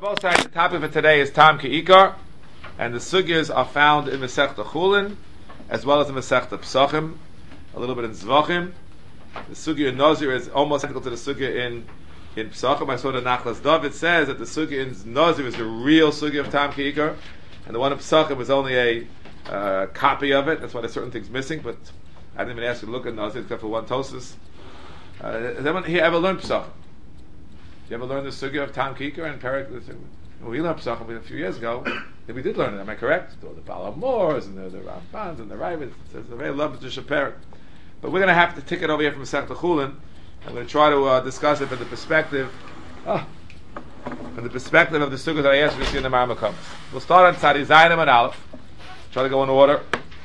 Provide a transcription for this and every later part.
Both sides, the topic for today is Tam Ke'ikar, and the sugyas are found in Masechta Chulin, as well as in Masechta Psachim, a little bit in Zvachim. The sugya in Nazir is almost identical to the sugya in Psachim. I saw the Nachlas David says that the sugya in Nazir is the real sugya of Tam Ke'ikar, and the one in Psachim is only a copy of it. That's why there's certain things missing, but I didn't even ask you to look at Nazir except for one Tosis. Has anyone here ever learned Psachim? You ever learned the sugya of Tam Ke'ikar and Perik? We learned Psachim a few years ago. We did learn it. Am I correct? The Baal HaMaors and the Rambans and the Rabbis. It's a very lovely Perik. But we're going to have to take it over here from Masechta Chulin. I'm going to try to discuss it from the perspective of the sugya that I asked you to see in the Maramakom. We'll start on Tzadi Zayin and Aleph. Try to go in order.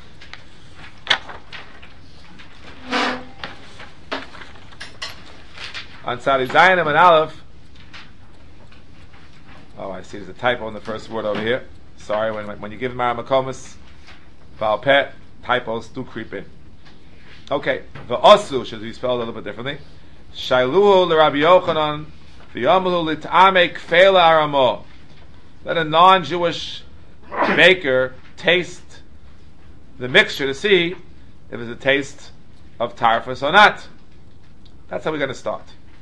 On Tzadi Zayin and Aleph. Oh, I see there's a typo in the first word over here. Sorry, when you give Maramakomis, Baal Pet, typos do creep in. Okay, the Osu should be spelled a little bit differently. Shailuhu l'Rabbi Yochanan v'yamalu l't'amei kfeila aramo. Let a non-Jewish baker taste the mixture to see if it's a taste of tarfus or not. That's how we're going to start.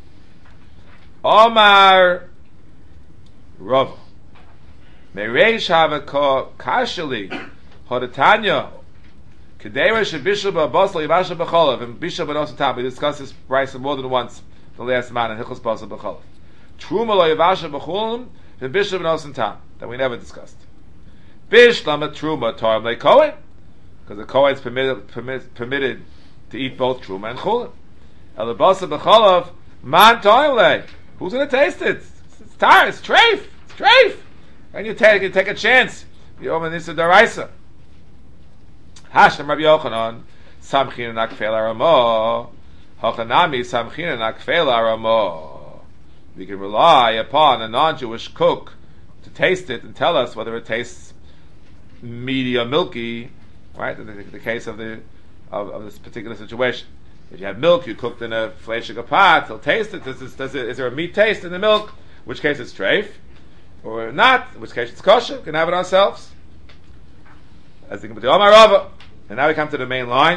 Omar Rava Mereish Havaka Kashali Hodatanya Kedera Shabishal Babasal Yivasha B'cholav and Bishal B'nosan Tam. We discussed this price more than once the last man in Hilchos Basal B'cholav. Truma Lo Yivasha B'cholim and Bishal B'nosan Tam that we never discussed. Bishlam Truma Torm Le Kohen, because the Kohen is permitted to eat both Truma and Cholim. El Basal B'cholav Man Torm Le. Who's going to taste it? It's tar. It's treif. It's treif. And you take a chance. You open this to Daraisa. Hashem Rabbi Yochanan Samchin and Akfel Aramo Hochanami Samchin and Akfel Aramo. We can rely upon a non-Jewish cook to taste it and tell us whether it tastes meaty or milky, right? In the case of this particular situation. If you have milk, you cooked in a fleishiga pot, he'll taste it. Is there a meat taste in the milk? In which case it's treif, or not? In which case it's kosher. We can have it ourselves. As the Omar Rava. And now we come to the main line.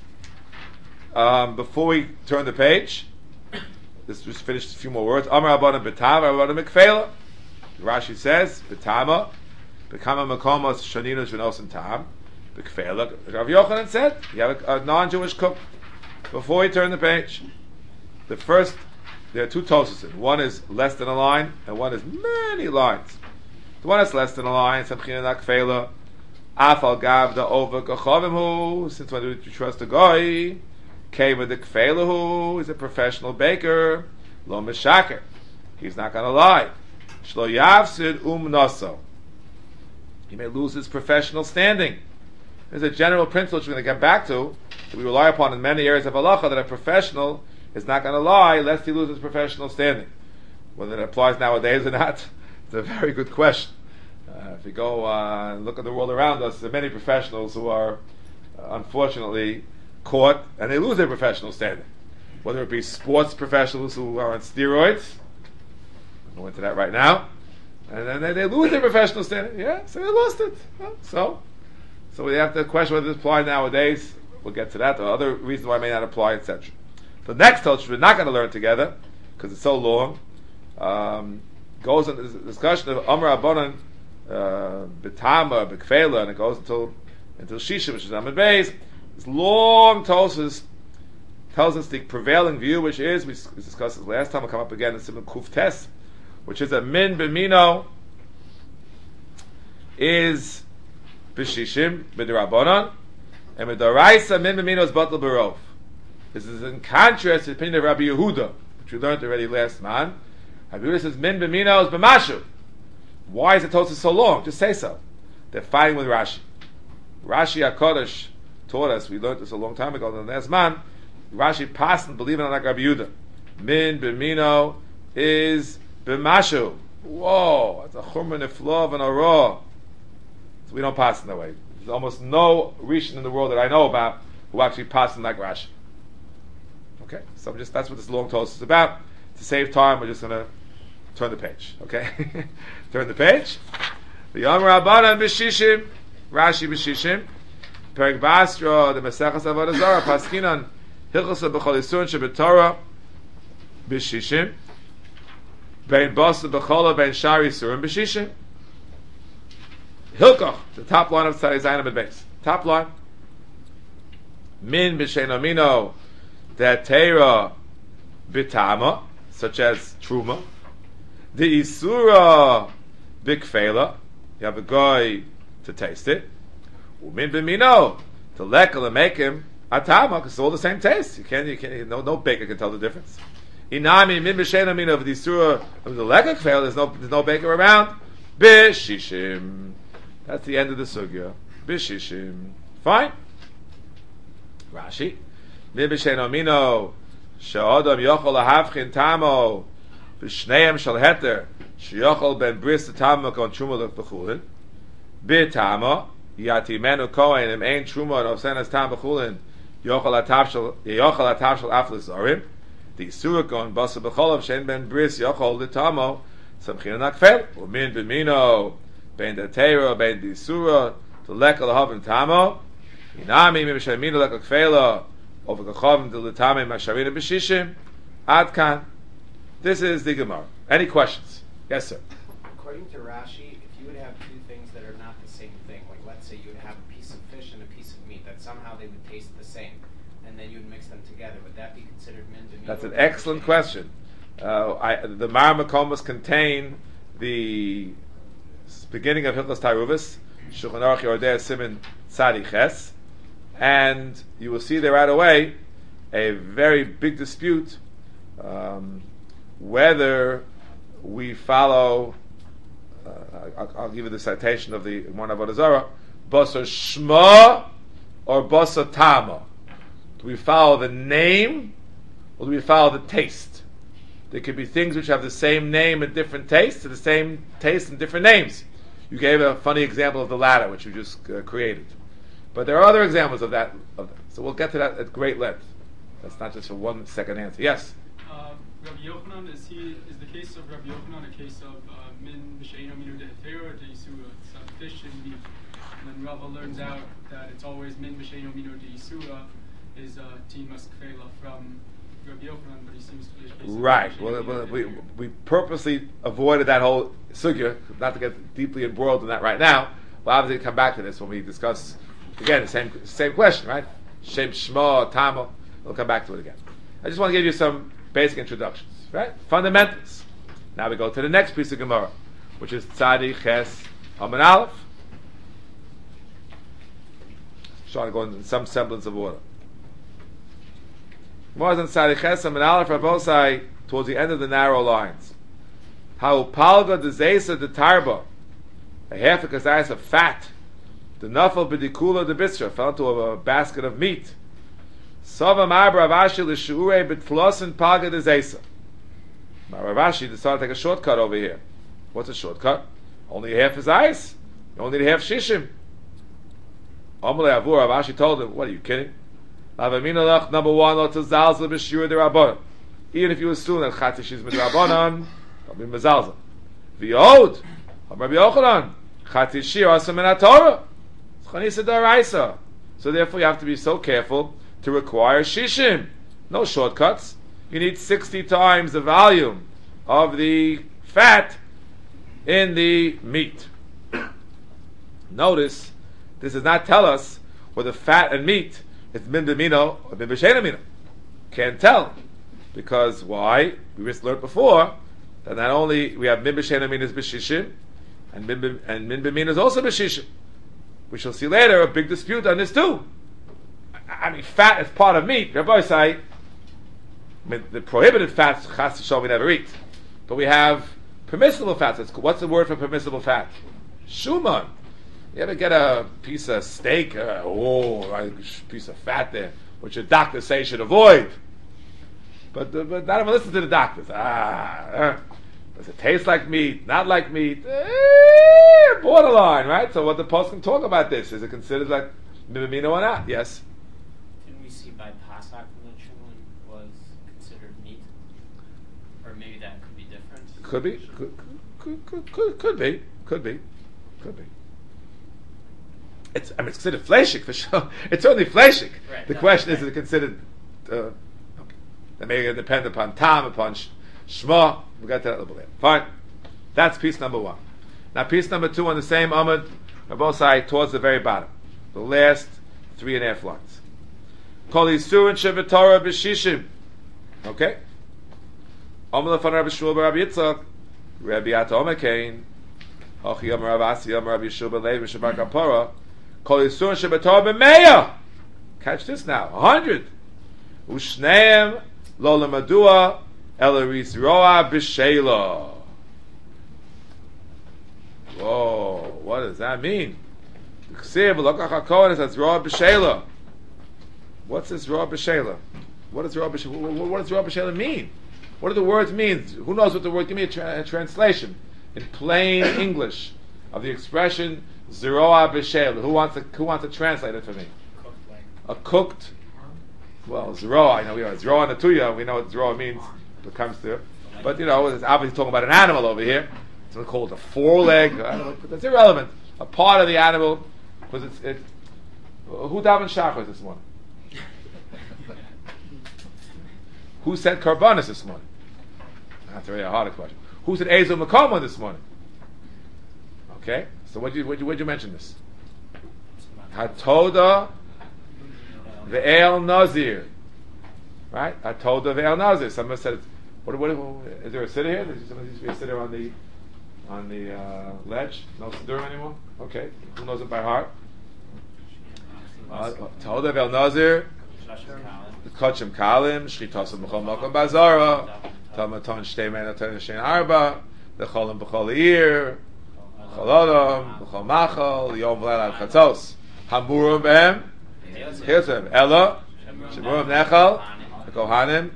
Before we turn the page, let's just finish a few more words. Omar Rabbanan B'tama, Rabbanan Mikfela. Rashi says, B'tama, B'kama Makomos Shaninos V'nosan Tam, B'kfela. Rav Yochanan said, you have a non-Jewish cook. Before we turn the page, there are two tosasim. One is less than a line, and one is many lines. The one that's less than a line, Samchin and Akfela, Afal Gav the Over Gachovimhu, since when do you trust a goy? Came with the Kfela, is a professional baker, Lo Meshaker. He's not going to lie. Shlo Yavsid Naso. He may lose his professional standing. There's a general principle which we're going to get back to, that we rely upon in many areas of halacha, that a professional is not going to lie lest he loses professional standing. Whether it applies nowadays or not, it's a very good question. If you go and look at the world around us, there are many professionals who are unfortunately caught and they lose their professional standing. Whether it be sports professionals who are on steroids, I'll go into that right now, and then they lose their professional standing. Yeah, so they lost it. So we have to question whether this applies nowadays. We'll get to that. There are other reasons why it may not apply, etc. The next touch we're not going to learn together because it's so long. Goes into the discussion of Amar Rabbanan B'tama B'kfela, and it goes until Shisha, which is Amud Beis. This long Tosfos tells us the prevailing view, which is we discussed this last time. We'll come up again in Simon Kuf Tes, which is that Min B'mino is B'shishim B'dirabanan, and B'daraisa Min B'mino is Batal B'rov. This is in contrast to the opinion of Rabbi Yehuda, which we learned already last month. Rabbi Yehuda says Min B'mino is B'mashu. Why is the Tosfos so long? Just say so. They're fighting with Rashi. Rashi HaKodesh taught us, we learned this a long time ago in the last month, Rashi passed and believing on like Rabbi Yehuda. Min B'mino is B'mashu. Whoa, it's a chumra niflov and a raw. So we don't pass in that way. There's almost no Rishon in the world that I know about who actually pass in like Rashi. Okay, so that's what this long Tosfos is about. To save time, we're just going to turn the page. Okay, turn the page. The Yom Rabbanan b'shishim, Rashi b'shishim, Perek Basra, the Maseches Avodah Zarah, Paskinan, Hilchos b'chol Yisurin shebetorah b'shishim, Bein Basa b'chola, Bein Shari Yisurin b'shishim. Hilkoch, the top line of Tzaddik Zayin Amud Beis. Top line. Min b'shein amino, that Teira b'tama, such as Truma. The Isura b'kfela, you have a guy to taste it. Umin b'mino, to lekel and make him atama, because it's all the same taste. You can't, no baker can tell the difference. Inami min b'shein amino of the Isura of the lekel kfela, there's no baker around. B'shishim. That's the end of the sugya. B'shishim. Fine. Rashi. Min b'shein amino, she'odam yochol lahavchin tamo, v'shneim shal heter, she'yochol ben bris tamo kon truma l'chulin, b'tamo, yatimenu kohen im ein truma and ofsenas tam b'chulin, yochol atav shal aflis zorim, the isura kon basa b'cholav shein ben bris yochol l'tamo, samchin nakfel, u'min b'mino, ben datera, ben the isura, to lekel l'havim tamo, inami mi b'shein mino lekel kfela, over Gachavim to L'tamim Masharina B'shishim. Adkan. This is the Gemara. Any questions? Yes, sir. According to Rashi, if you would have two things that are not the same thing, like let's say you would have a piece of fish and a piece of meat, that somehow they would taste the same, and then you would mix them together, would that be considered min to meat? That's an excellent question. The Mar Makomos contain the beginning of Hilchos Taruvis, Shulchan Aruch Yordei Siman Tzadi Ches. And you will see there right away a very big dispute whether we follow. I'll give you the citation of the one Avodah Zarah: Basa Shma or Basa Tama. Do we follow the name or do we follow the taste? There could be things which have the same name and different taste, or the same taste and different names. You gave a funny example of the latter, which you just created. But there are other examples of that. So we'll get to that at great length. That's not just a 1 second answer. Yes? Rabbi Yochanan, is the case of Rabbi Yochanan a case of min b'shein aminu de'etera or de'isura? It's fish and meat. And then Rava learns out that it's always min b'shein aminu de'isura is timas kfela from Rabbi Yochanan, but he seems to be a case of right. Well, we purposely avoided that whole sugya, not to get deeply embroiled in that right now. We'll obviously come back to this when we discuss. Again, the same question, right? Shem Shma, Tama. We'll come back to it again. I just want to give you some basic introductions, right? Fundamentals. Now we go to the next piece of Gemara, which is Tzadi Ches Amud Aleph. Trying to go in some semblance of order. More than Tzadi Ches Amud Aleph, Rabbosai, towards the end of the narrow lines. How Palga de Zesa de Tarba, a half a kazayas of fat, the nafal b'dikula de bisra fell into a basket of meat. Sava Mar Ravashi l'shuurei b'tflosin palga de zesa. Ravashi decided to take a shortcut over here. What's a shortcut? Only half his eyes. You only need half shishim. Amalei Avur, Ravashi told him, "What are you kidding? Lavamina lach number one lo tazalzel b'shuur de rabbanon. Even if you assume that chatzish is midrabanon, it'll be mezalzel. V'yod, Rabbi Yochanan, chatzish asam min haTorah. So therefore you have to be so careful to require shishim. No shortcuts. You need 60 times the volume of the fat in the meat. Notice, this does not tell us whether fat and meat is min b'mino or min b'shein amino. Can't tell. Because why? We just learned before that not only we have min b'shein amino is b'shishim, and min b'mino is also b'shishim. We shall see later a big dispute on this too. I mean, fat is part of meat. Rabbi say, the prohibited fats, chas v'shal, we never eat. But we have permissible fats. What's the word for permissible fat? Shuman. You ever get a piece of steak? A piece of fat there, which your doctors say you should avoid. But not even listen to the doctors. Does it taste like meat? Not like meat? Borderline, right? So what the post can talk about this? Is it considered like mimino or not? Yes. Didn't we see by Pasach when the chulin was considered meat? Or maybe that could be different? Could be. Could be. It's considered fleshik for sure. It's only fleshik. Right, The no, question right. is it considered? Okay. That may depend upon tam, upon shma. We got that a little bit. Fine. That's piece number one. Now piece number two on the same amud, on both sides towards the very bottom, the last 3.5 lines. Kol yisurin shebetorah b'shishim. Okay. Amar lefan Rabbi Shmuel bar Rabbi Yitzchak, Rabbi Ata Omer Kain, Achi Amar Rav Asi Amar Rabbi Yeshua bar Levi Shabar Kapora, Kol yisurin shebetorah b'meya. Catch this now, 100. Ushneim lo lemadua elaris roa b'sheila. Whoa, what does that mean? What's this Roa B'Shela? What does Roa B'Shela mean? What do the words mean? Who knows what the word? Give me a translation in plain English of the expression Zeroa B'Shela. Who wants to translate it for me? A cooked. Well, Zeroa. I know we know Zeroa Natuya. We know what Zeroa means. When it comes to, but it's obviously talking about an animal over here. It's called a foreleg. I don't know, but that's irrelevant. A part of the animal, because it's who davened shachar this morning? Who said karbanis this morning? That's a very hard question. Who said ezel makoma this morning? Okay, so where'd you mention this? Hatoda ve'el nazir, right? Hatoda ve'el nazir. Someone said, what? Is there a sitter here? Does somebody used to be a sitter on the ledge? No siddur anymore? Okay. Who knows it by heart? Toda vel nazir, kachim kalim, shchitasim b'chol makom bazara, tamaton shtei menaton shein arba, lecholim b'chol ir, b'chol adam, b'chol machal, yom v'leil ad chatzos. Hamurim behem, chilzim, ella, shemurim nechal, kohanim.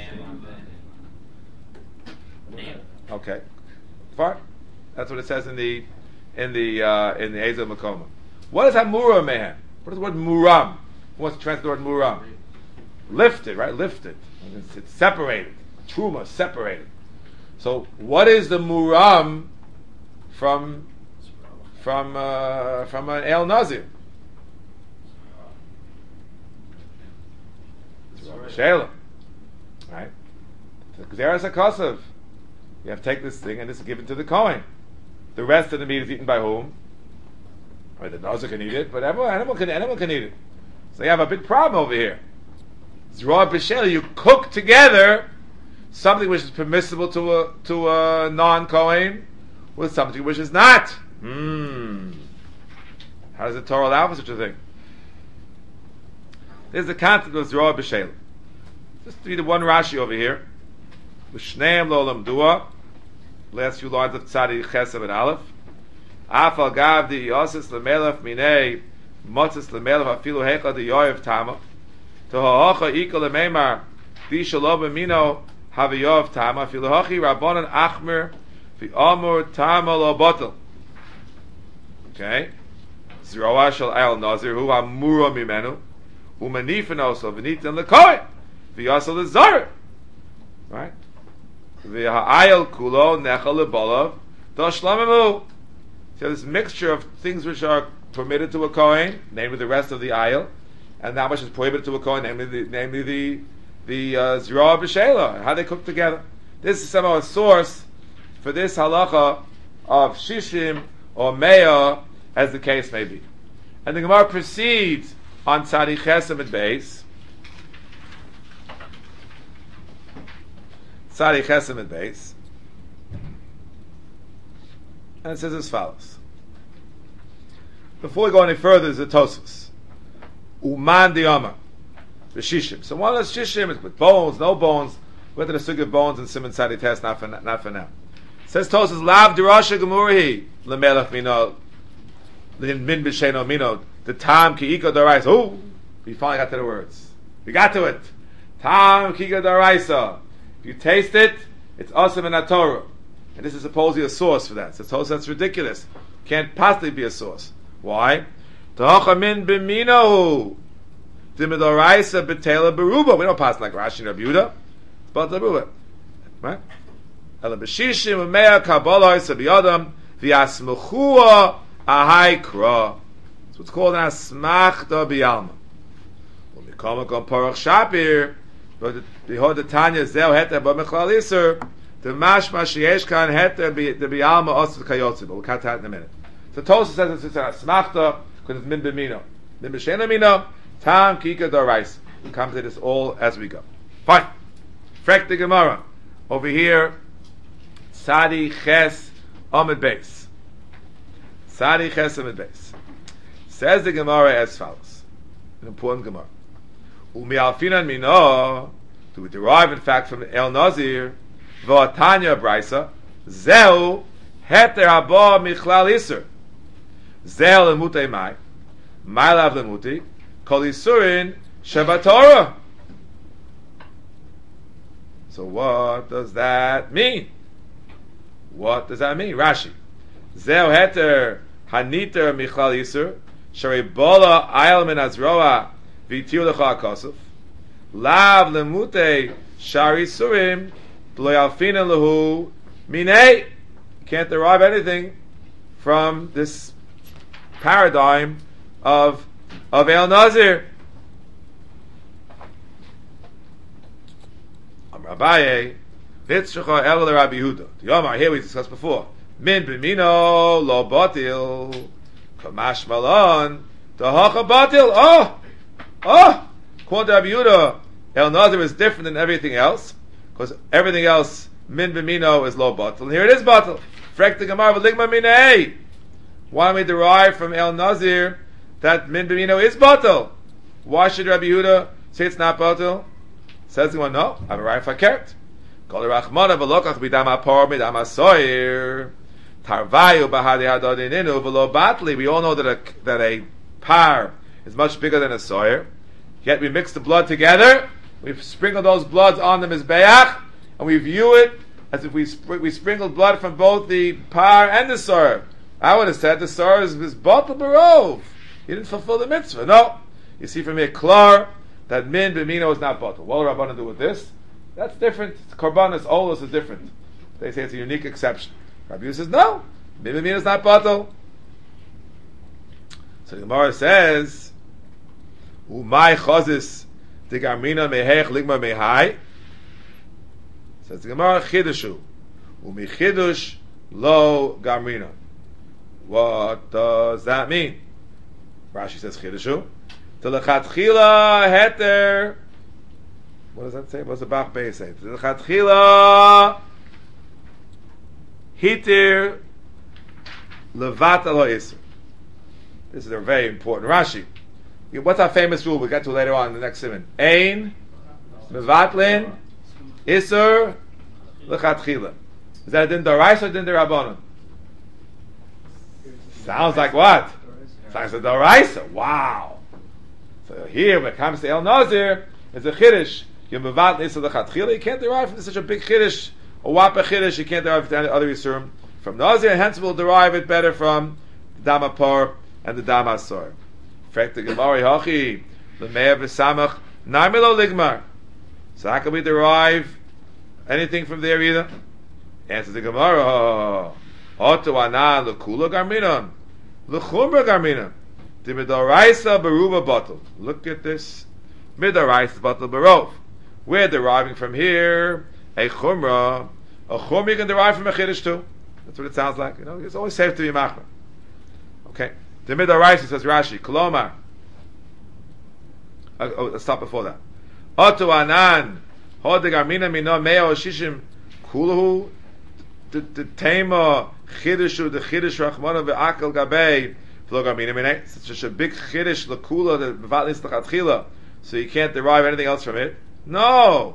Okay. Fine. That's what it says in the Ezel Makoma. What is Hamuram mehem? What is the word muram? Who wants to translate the word muram? Lifted, right? Lifted. It's separated. Truma, separated. So, what is the muram from an El Nazir? Sheila. Right? Gzeras HaKosav. You have to take this thing and this is given to the Kohen. The rest of the meat is eaten by whom? Right, the Nazir can eat it, but animal can eat it. So you have a big problem over here. Zroa B'Shela, you cook together something which is permissible to a non-Kohen with something which is not. How does the Torah allow for such a thing? There's the concept of Zroa B'Shela. Just read the one Rashi over here. L'shneim lo lamdua. Last few lines of Tzadi Chesed and Aleph. Afal gav di yosis lemelef minei motzis lemelef afilu hecha di yoyev tama. To ha'ocha ika lemeimar di shalom b'mino haviyov tama. Afilu hachi rabbanan achmer fi amur tama lo botel. Okay. Zroa shel el nazir hu amura mimenu hu manifenoso v'nitan lekohen v'yasal lezar. Right. V'ha'ayel kulo nechal lebolav doshlamemu. So this mixture of things which are permitted to a kohen, namely the rest of the ayel, and that which is prohibited to a kohen, namely the zirah b'shela, how they cook together. This is somehow a source for this halacha of shishim or meah, as the case may be. And the Gemara proceeds on Tzadi Chesed and Beis. Tzadi Chesed and Beis, and it says as follows. Before we go any further, there's a Tosfos. Uman diyama, b'shishim. So one is shishim, it's with bones, no bones. Whether the sugar of bones and Simon Tzadi test, not for now. It says Tosfos, lav dirasha gemurhi lemelech mino min b'sheno mino the tam ki iko darais. Oh, we finally got to the words. We got to it. Tam ki iko daraisa. If you taste it, it's awesome in Torah. And this is supposedly a source for that. So Tosfos, that's ridiculous. Can't possibly be a source. Why? Ta'achamin b'minahu. Dimidoraisa b'tela beruba. We don't pass like Rashi and Rabbi Yehuda. It's about the beruba. Right? Ela b'shishim u'mea kabbalah sabiyadam v'yasmechua ahai kra. That's what's called an asmachta b'yalma. When we come on Parach Shapir, but behold the Tanya zeu heter b'mechlal iser, the mashma sheyesh kan heter the b'yalma osut kayotzi. But we'll cut that in a minute. So Tosfos says it's an asmachta because it's min b'mino. Min b'sheina mino, tam kika dorais. We come to this all as we go. Fine. Frek the Gemara. Over here, Sadi Ches Amid Beis. Sadi Ches Amid Beis. Says the Gemara as follows. An important Gemara. Umi alfinan mino, do we derive in fact from El Nazir, V'atanya Braisa, Zeu heter haba michlal iser. Zeu lemutei mai, mai lav lemuti, kol isurin shebatorah. So what does that mean? What does that mean? Rashi. Zeu heter haniter michlal iser, shari bola ayel min azroa v'tiu lecha akosuf, lav lemute shari surim b'lo yalfina lehu minei. Can't derive anything from this paradigm of El Nazir. Abaye, Nitzchacha El Rabbi Yehuda. The Yomar here we discussed before. Min b'mino lo batil, kamash malon tahacha batil. According to Rabbi Yehuda, El Nazir is different than everything else because everything else min b'mino is lo batil. And here it is batil. Frek the Gemara v'ligma minei. Why don't we derive from El Nazir that min b'mino is batil? Why should Rabbi Yehuda say it's not batil? Says the one, no, I'm a right fakert. Kol rachmana v'lokach b'dam apor b'dam asoyer. Tarvayu b'hadi hadodininu v'lo batli. We all know that a par is much bigger than a soyer. Yet we mix the blood together. We sprinkle those bloods on the mizbeach, and we view it as if we sprinkled blood from both the par and the soyer. I would have said the soyer is batal barov. He didn't fulfill the mitzvah. No, you see from here, klar, that min b'mino is not batal. What will Rabbanan do with this? That's different. Korbanos olos is different. They say it's a unique exception. Rabbi Yehuda says no, min b'mino is not batal. So the Gemara says, "Umay chazis digarmina mehech ligma mehai." Says the Gemara, chidushu umi chidush lo garmina. What does that mean? Rashi says chidushu. Telechatchila heter. What does that say? What's the Bach Beis say? Telechatchila hitir levat alo iser. This is a very important Rashi. What's our famous rule? We'll get to later on in the next simon. Ein mevatlin iser lechatchila. Is that a din d'oraisa or din d'rabbanan? Sounds like what? Sounds like d'oraisa. Wow. So here, when it comes to El Nazir, it's a chiddush. You can't derive from such a big chiddush, a whopper chiddush. You can't derive from any other yisurim from Nazir, and hence we'll derive it better from the Damapar and the Damasor. Frek the Gemara Hachi, the Meir v'Samach Narmilo Ligmar. So how can we derive anything from there either? Answers the Gemara. Oto anan lekula garminon, lechumra garminon. The midoraisa beruba bottle. Look at this. Midoraisa bottle berov. We're deriving from here a chumra. A chumra you can derive from a chiddush too. That's what it sounds like. You know, it's always safe to be machmer. Okay. The midoraisa says Rashi. Kolomar. Let's stop before that. Oto anan hod garmina mino meo shishim kuluhu. The tema chidushu the chidush rachmana ve'akel gabei. It's such a big chiddush lakula that mevatlis l'chatchila, so you can't derive anything else from it. No,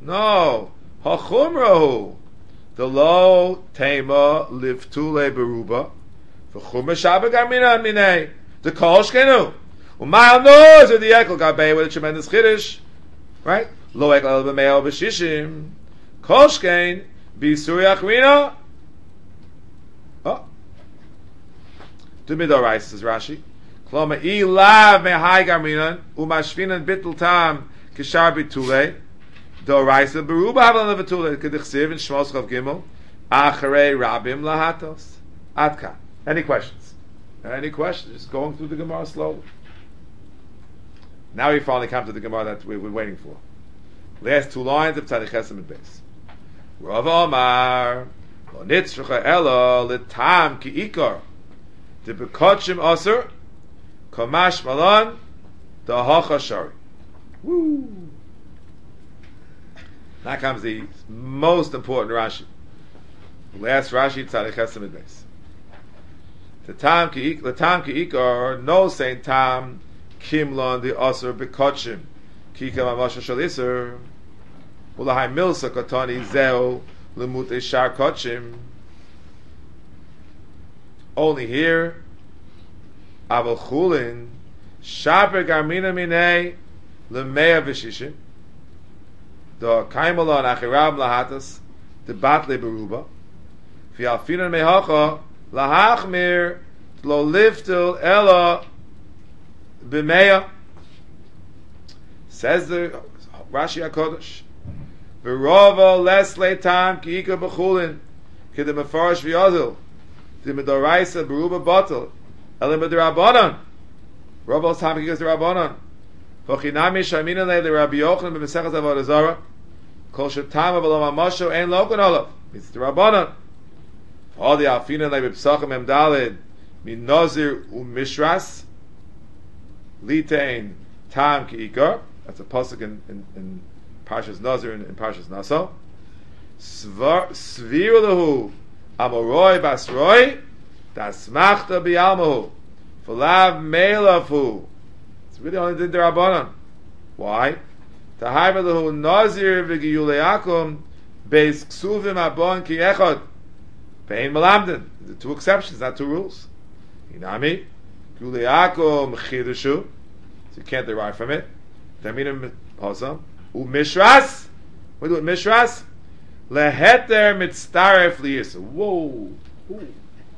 hachumrahu the lo tema livtule beruba v'chumra shabbat garmina minei the kol shkenu u'mayal noz the ekel gabei with a tremendous chiddush, right? Lo ekel b'me'el b'shishim kol shkein b'isuri achrina. To midorais says Rashi. Kloma ilav mehai garminan umashvinan bittul tam kishar bitule Doraisa beruba havlan levatula kedichsiv in Shmos Chav Gimel acharei rabim lahatos. Adka. Any questions? Any questions? Just going through the Gemara slowly. Now we finally come to the Gemara that we're waiting for. Last two lines of Tzaddik Chesed Mid Beis. Rav Omar lo nitzracha ela letam ki ikar de bekotchim aser kamash malan da hacha shari. Woo! Now comes the most important Rashi. The last Rashi, Tzaddik Chesed Mid Beis. The tam ki ikar, no saying tam kimlon the aser bekotchim ki kamash shal iser ulahai milsa katani zeo lemut eshar kotchim. Only here aval chulin shaper garmina minei lemea v'shishim the kaimalon achirab lahatas the batle beruba v'alfinan mehacha lahachmir lo liftel ella b'meya. Says the Rashi HaKodesh v'rova les leitam ki ikar b'chulin ki the mefarish v'yodil the medoraisa beruba batel elim b'derabanan rova les tam ki ikar derabanan v'chinami shamina le Rabbi Yochanan b'mesechas avodah zarah kol shetam v'lo mamasho ein lokon olav it's derabanan all the alfina le b'psachim emdalid min nazir u'mishras litein tam ki ikar. That's a pasuk in Parshas Nazir and in Parshas Naso. Svir lehu amoroi basroi dasmachta bialmahu v'lav meilafu. It's really only the Rabbanan. Why? Tahayva lehu Nazir v'giyuleakum beis ksuvim abon ki echad pein malamdin. The two exceptions, not two rules. Inami giyuleakum chidushu, so you can't derive from it. Taminim also. Mishras. What do it? Mishras. Leheter mitztaref liyis. Whoa. Ooh.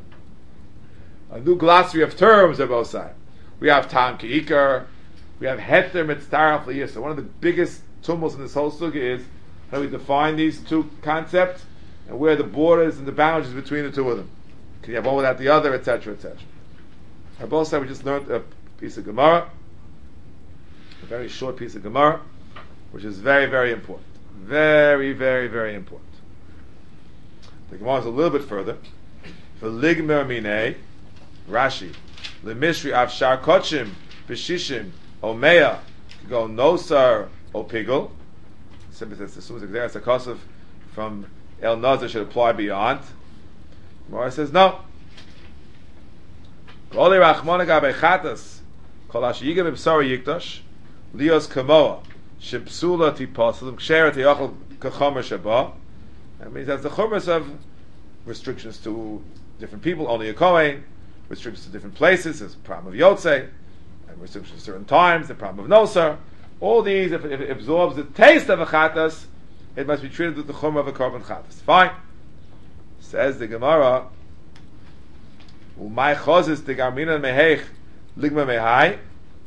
A new glossary of terms on both sides. We have tam ki'ikar. We have heter mitztaref liyis. So one of the biggest tumults in this whole sugya is how we define these two concepts and where the borders and the boundaries between the two of them. Can you have one without the other, etc., etc. On both sides, we just learned a piece of Gemara. A very short piece of Gemara, which is very, very important. Very, very, very important. The Gemara is a little bit further. V'ligmer minei, Rashi, l'mishri avshar kochim, b'shishim, omeya, go nosar, o pigel. Simply says, as soon as there's a kosov from El Nazar should apply beyond. Gemara says, no. Goli rachmona gabe chatas, kol ashiyiga b'psari yikdash, Lios Kamoa, Shipsula Tiposalim, Kshera Tiachal Kachomer Shabbat. That means that's the chumras of restrictions to different people, only a Kohen, restrictions to different places, there's the problem of Yotzei, and restrictions to certain times, the problem of Nosar. All these, if it absorbs the taste of a Chatas, it must be treated with the chumrah of a korban Chatas. Fine. Says the Gemara, Umay Chozis de Garmina Meheich Ligma Mehai.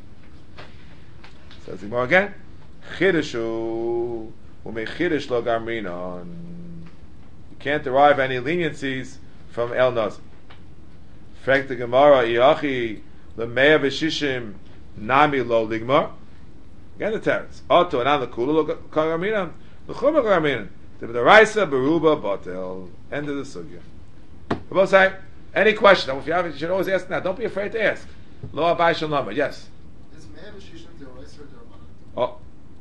Says the Gemara again, Chidushu umechidush lo garminon. You can't derive any leniencies from El Nazir. Frek the Gemara, Iachi lemea v'shishim nami lo ligmar. Again the teretz. Oto and an lekula lo garminon. L'chuma garminon. The Raisa beruba batel. End of the sugya. We both say, any question? If you have, you should always ask now. Don't be afraid to ask. Lo abai shel nama. Yes. Oh.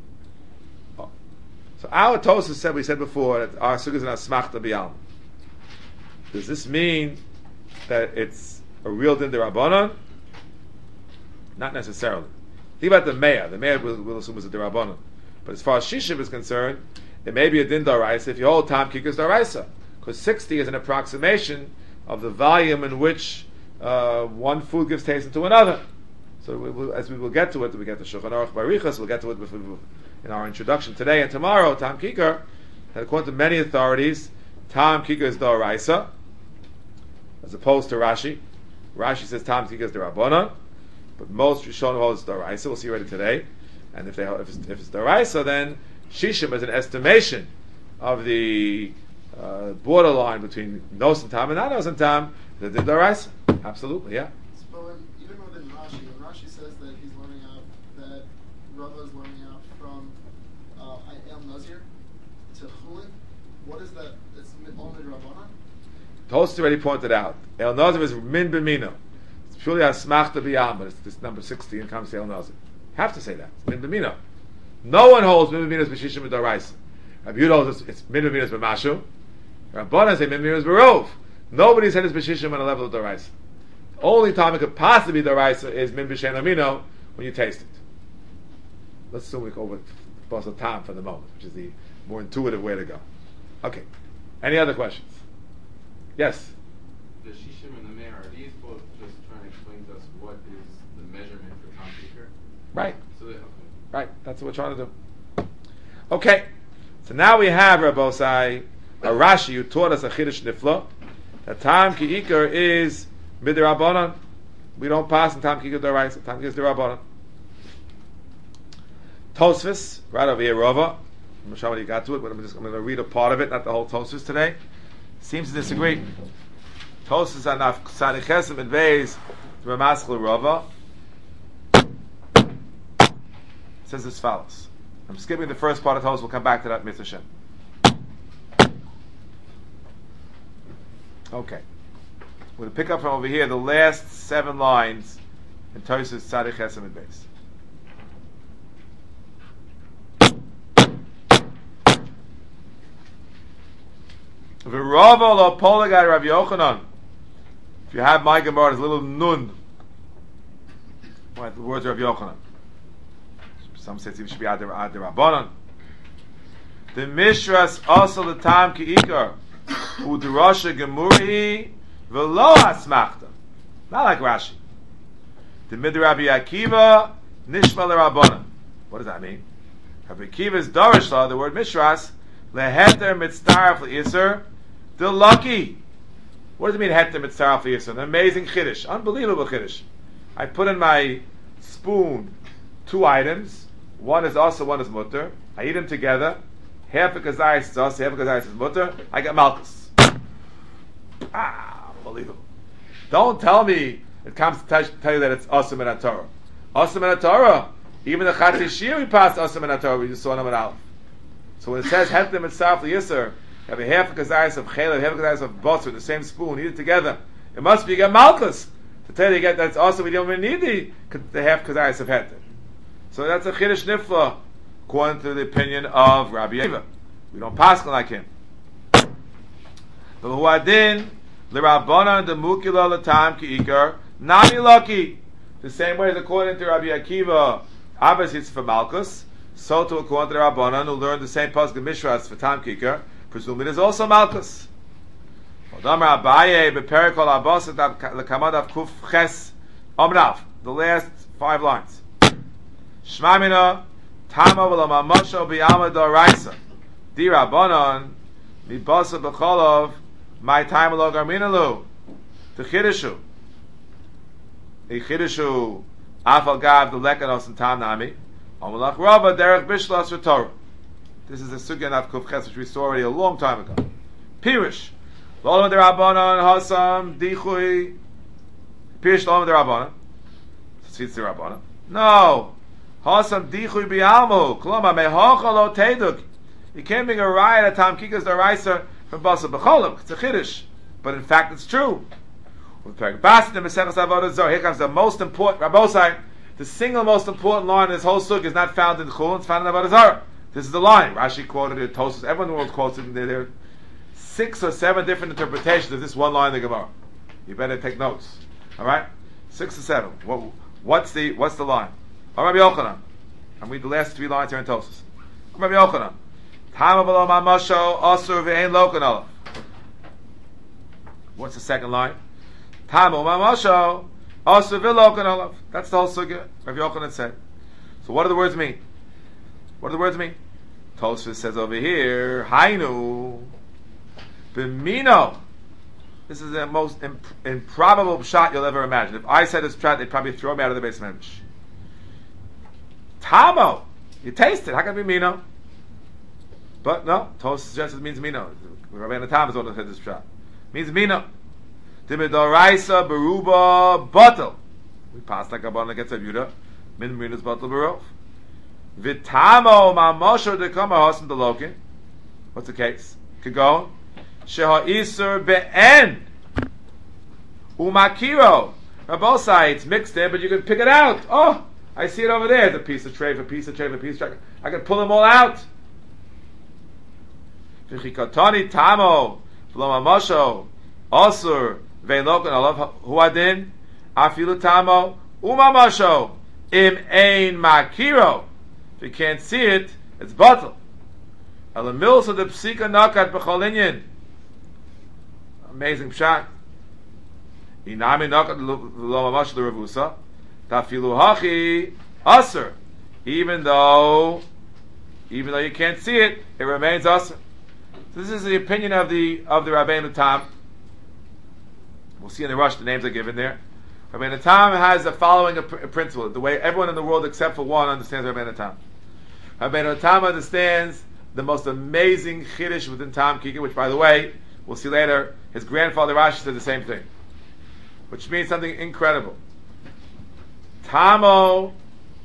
So our Tosas said, we said before, that our sukkah is an asmachta b'yalma. Does this mean that it's a real din d'Rabbanan? Not necessarily. Think about the mayor. The mayor will assume it's a d'Rabbanan. But as far as shishim is concerned, it may be a din d'Oraisa if you hold tam kikas d'Oraisa. Because 60 is an approximation of the volume in which one food gives taste into another. So as we will get to it, we get to Shulchan Aruch Barichas, we'll get to it in our introduction today and tomorrow, Tam Kikar, that according to many authorities, Tam Kikar is D'Oraisa, as opposed to Rashi. Rashi says Tam Kikar is D'Rabbanan, but most Rishonim hold it's D'Oraisa, we'll see already today. And if it's D'Oraisa, then Shishim is an estimation of the borderline between nos and tam and not nos and tam. The Daraisa. Absolutely, yeah. So even within Rashi, when Rashi says that he's learning out, that Rava is learning out from El Nazir to Chulin, what is that? It's only Rabbanan? Tosfos already pointed out. El Nazir is min b'mino. It's purely asmachta b'yam, but it's this number 16 comes to El Nazir. You have to say that. It's min b'mino. No one holds min b'mino as b'shishim b'daraisa. Rabbi Yehuda holds it's min b'mino as b'mashu. Rabbanan say min b'mino as b'rov. Nobody said it's b'shishim on a level of daraisa. The only time it could possibly be daraisa is min b'shen amino when you taste it. Let's assume we go with basal tam for the moment, which is the more intuitive way to go. Okay. Any other questions? Yes. The Shishim and the Meir, are these both just trying to explain to us what is the measurement for Tom Seeker? Right. So they, okay. Right. That's what we're trying to do. Okay. So now we have Rabbosai, a Rashi who taught us a Chiddush Nifla. That Tam Ki Iker is Midrabanan. We don't pass in Tam Ki Iker Daraisa. Tam Ki is Darabanan. Tosfos, right over here, Rava. I'm not sure what you got to it, but I'm going to read a part of it, not the whole Tosfos today. Seems to disagree. Tosfos and Sanichesim and Beis, Ramaschel Rava, says as follows. I'm skipping the first part of Tosfos, we'll come back to that, Mr. Shem. Okay. We're going to pick up from over here the last 7 lines in Tosfos Sanichesim and Beis. V'rava lo polagai Rav Yochanan. If you have my Gemara, there's a little nun. Right, the words of Rav Yochanan. Some say it should be ad Rabbanan. The Mishras also the time ki ikar u'derasha gemuri v'lo asmachta. Not like Rashi. The mid Rabbi Akiva nishma l'Rabbanan. What does that mean? Rabbi Akiva's darish law, the word Mishras, leheter mitzdaraf le'iser. The lucky. What does it mean, heter mitzaraf yisr? An amazing chiddush, unbelievable chiddush. I put in my spoon 2 items. One is also, one is mutter. I eat them together. Half a kazayis is also, half a kazayis is mutter. I get malchus. Unbelievable. Don't tell me it comes to tell you that it's awesome in a Torah. Awesome in a Torah. Even the Chatzi Shir we passed awesome in a Torah. We just saw them in Aleph. So when it says heter mitzaraf yisr, you have a half a kazayis of chayla, half a kazayis of botzer in the same spoon, eat it together. It must be you get malchus to tell you get that it's also we don't even need the half kazayis of heter. So that's a chiddush nifla, according to the opinion of Rabbi Akiva. We don't pass like him. The huadin l'rabbanan demukila l'tam ki ikar nami lucky. The same way as according to Rabbi Akiva, obviously it's for malchus. So to according to the Rabbanan who learned the same pasuk of Mishras for tam kikar, presumably there's also malchus. The last 5 lines. Shmamina tama v'lamamasho b'yama d'oraisa di Rabbanan mibasa b'cholov my time lo garminalu the chiddushu a chiddushu afal gav the lekanos and tam nami amalach Rava derech bishlas v'torah. This is a sugya of Kufches which we saw already a long time ago. Pirish L'olam d'Rabbanan hasam dichui. Pirish l'olam d'Rabbanan. Tzitz d'Rabbanan. No. Hasam dichui bi'almu. Kloma mehocha lo teiduk. You can't bring a riot at Tam Kikas d'Oraisa from Basa B'cholim. It's a chiddush. But in fact it's true. Here comes the most important, Rabbosai, the single most important line in this whole sugya is not found in Chul, it's found in Avodah Zarah. This is the line. Rashi quoted it, Tosfos, everyone in the world quotes it, and there are 6 or 7 different interpretations of this one line in the Gemara. You better take notes. Alright? 6 or 7. What's the line? Rabbi Yochanan. I'm reading the last 3 lines here in Tosfos. Rabbi Yochanan. Tama v'lo mamasho asur v'ein lokan alav. What's the second line? Tama mamasho asur v'lokan alav. That's the whole sugya. Rabbi Yochanan said. So what do the words mean? What do the words mean? Tosfos says over here, Hainu, B'mino. This is the most improbable shot you'll ever imagine. If I said this shot, they'd probably throw me out of the basement. Tamo, you taste it. How can it be Mino? But no, Tos suggests it means Mino. Rabbeinu Tam is the one that said this pshat. Means Mino. Timidoraisa beruba bottle. We pass like a bottle against a Yudah. Min Minus bottle berov. Vitamo mamosho dekama hosim delokin. What's the case? Could go. Sheha isur be'en. Umakiro. On both sides, mixed in, but you can pick it out. Oh, I see it over there. It's a piece of tray, a piece of tray, a piece of tray. I can pull them all out. V'chikotoni tamo, v'lomamosho, osur, ve'lokan, alav huadin, afilu tamo, umamosho, im ein makiro. If you can't see it, it's bottle. Alamil so the psika nakat b'cholinyin. Amazing pshat. Inami nakat v'lomamosho the revusa, tafilu hachi, osur. Even though you can't see it, it remains osur. So this is the opinion of the Rabbeinu Tam. We'll see in the Rush the names are given there. Rabbeinu Tam has the following principle, the way everyone in the world except for one understands Rabbeinu Tam. Rabbeinu Tam understands the most amazing chiddush within Tam Kika, which by the way, we'll see later, his grandfather Rashi said the same thing. Which means something incredible. Tamo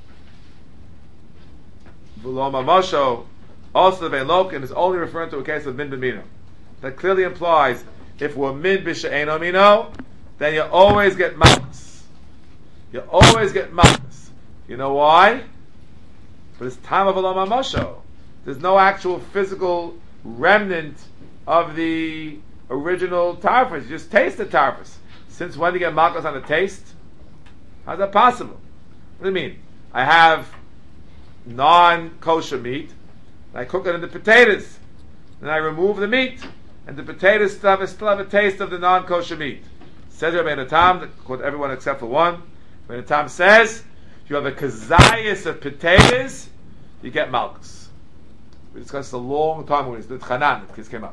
V'lo Mamosho also the Ve'lokin is only referring to a case of min b'mino. That clearly implies if we're min b'she'eno mino, then you always get malchus. You always get malchus. You know why? But it's time of v'lo mamosho. There's no actual physical remnant of the original tarfus. You just taste the tarfus. Since when do you get malchus on the taste? How's that possible? What do you mean? I have non-kosher meat, and I cook it in the potatoes. Then I remove the meat, and the potatoes still have a taste of the non-kosher meat. Says Rabbeinu Tam, quote everyone except for one. Rabbeinu Tam says, you have a kazayas of potatoes, you get malchus. We discussed a long time when the Chanan this came up.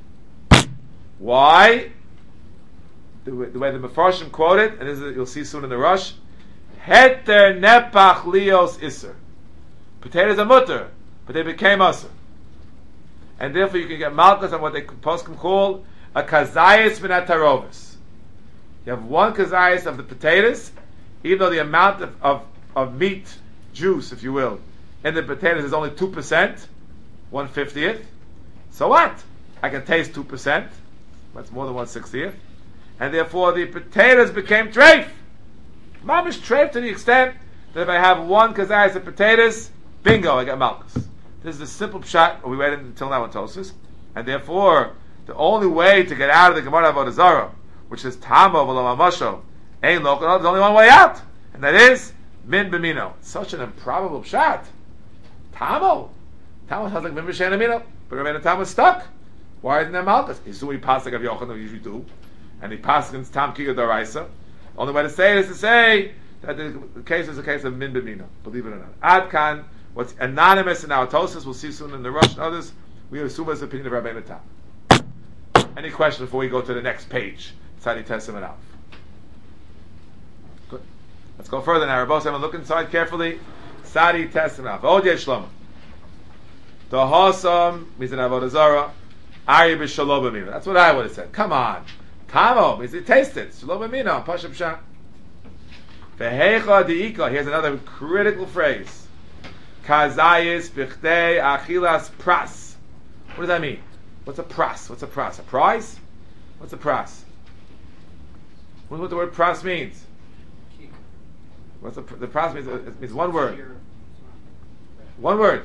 Why? The way the Mefarshim quote it, and this is, you'll see soon in the Rush, Heter nepach lios iser. Potatoes are mutter, but they became usher. And therefore you can get malchus on what they poskim call a kazayas minat tarovis. You have one kazayas of the potatoes, even though the amount of meat, juice, if you will, in the potatoes is only 2%, 1/50th. So what? I can taste 2%. That's more than 1/60th. And therefore the potatoes became treif. Mamish treif to the extent that if I have one kazayas of potatoes, bingo, I get malchus. This is a simple pshat. We waited until now in Tosfos, and therefore the only way to get out of the Gemara Avodah Zarah, which is Tamo v'lo mamosho, ain't local. There's only one way out, and that is min b'mino. It's such an improbable pshat. Tamo sounds like min b'shein amino, but Rabbeinu Tam was stuck. Why isn't there malchus? He's doing pasuk of Yochanan, we usually do, and he pasuk Tam Kika Doraisa. Only way to say it is to say that the case is a case of min b'mino. Believe it or not. Ad kan. What's anonymous in our Tosfos, we'll see soon in the Rush and others, we assume as the opinion of Rabbeinu Tam. Any questions before we go to the next page? Sadi Testament out. Good. Let's go further now. Rabbi Sam, look inside carefully. Sadi Testament out. Od yesh shlomo. The Hosam means an Avodah Zarah. Ari b'shalom b'mino. That's what I would have said. Come on. Tamo means it tasted. Shalom b'mino. Pasham shah. Vehecha di'ika. Here's another critical phrase. Kazayis b'chdei achilas pras. What does that mean? What's a pras? What's a pras? A prize? What's a pras? What the word pras means? What's the pras means? It means one word. One word.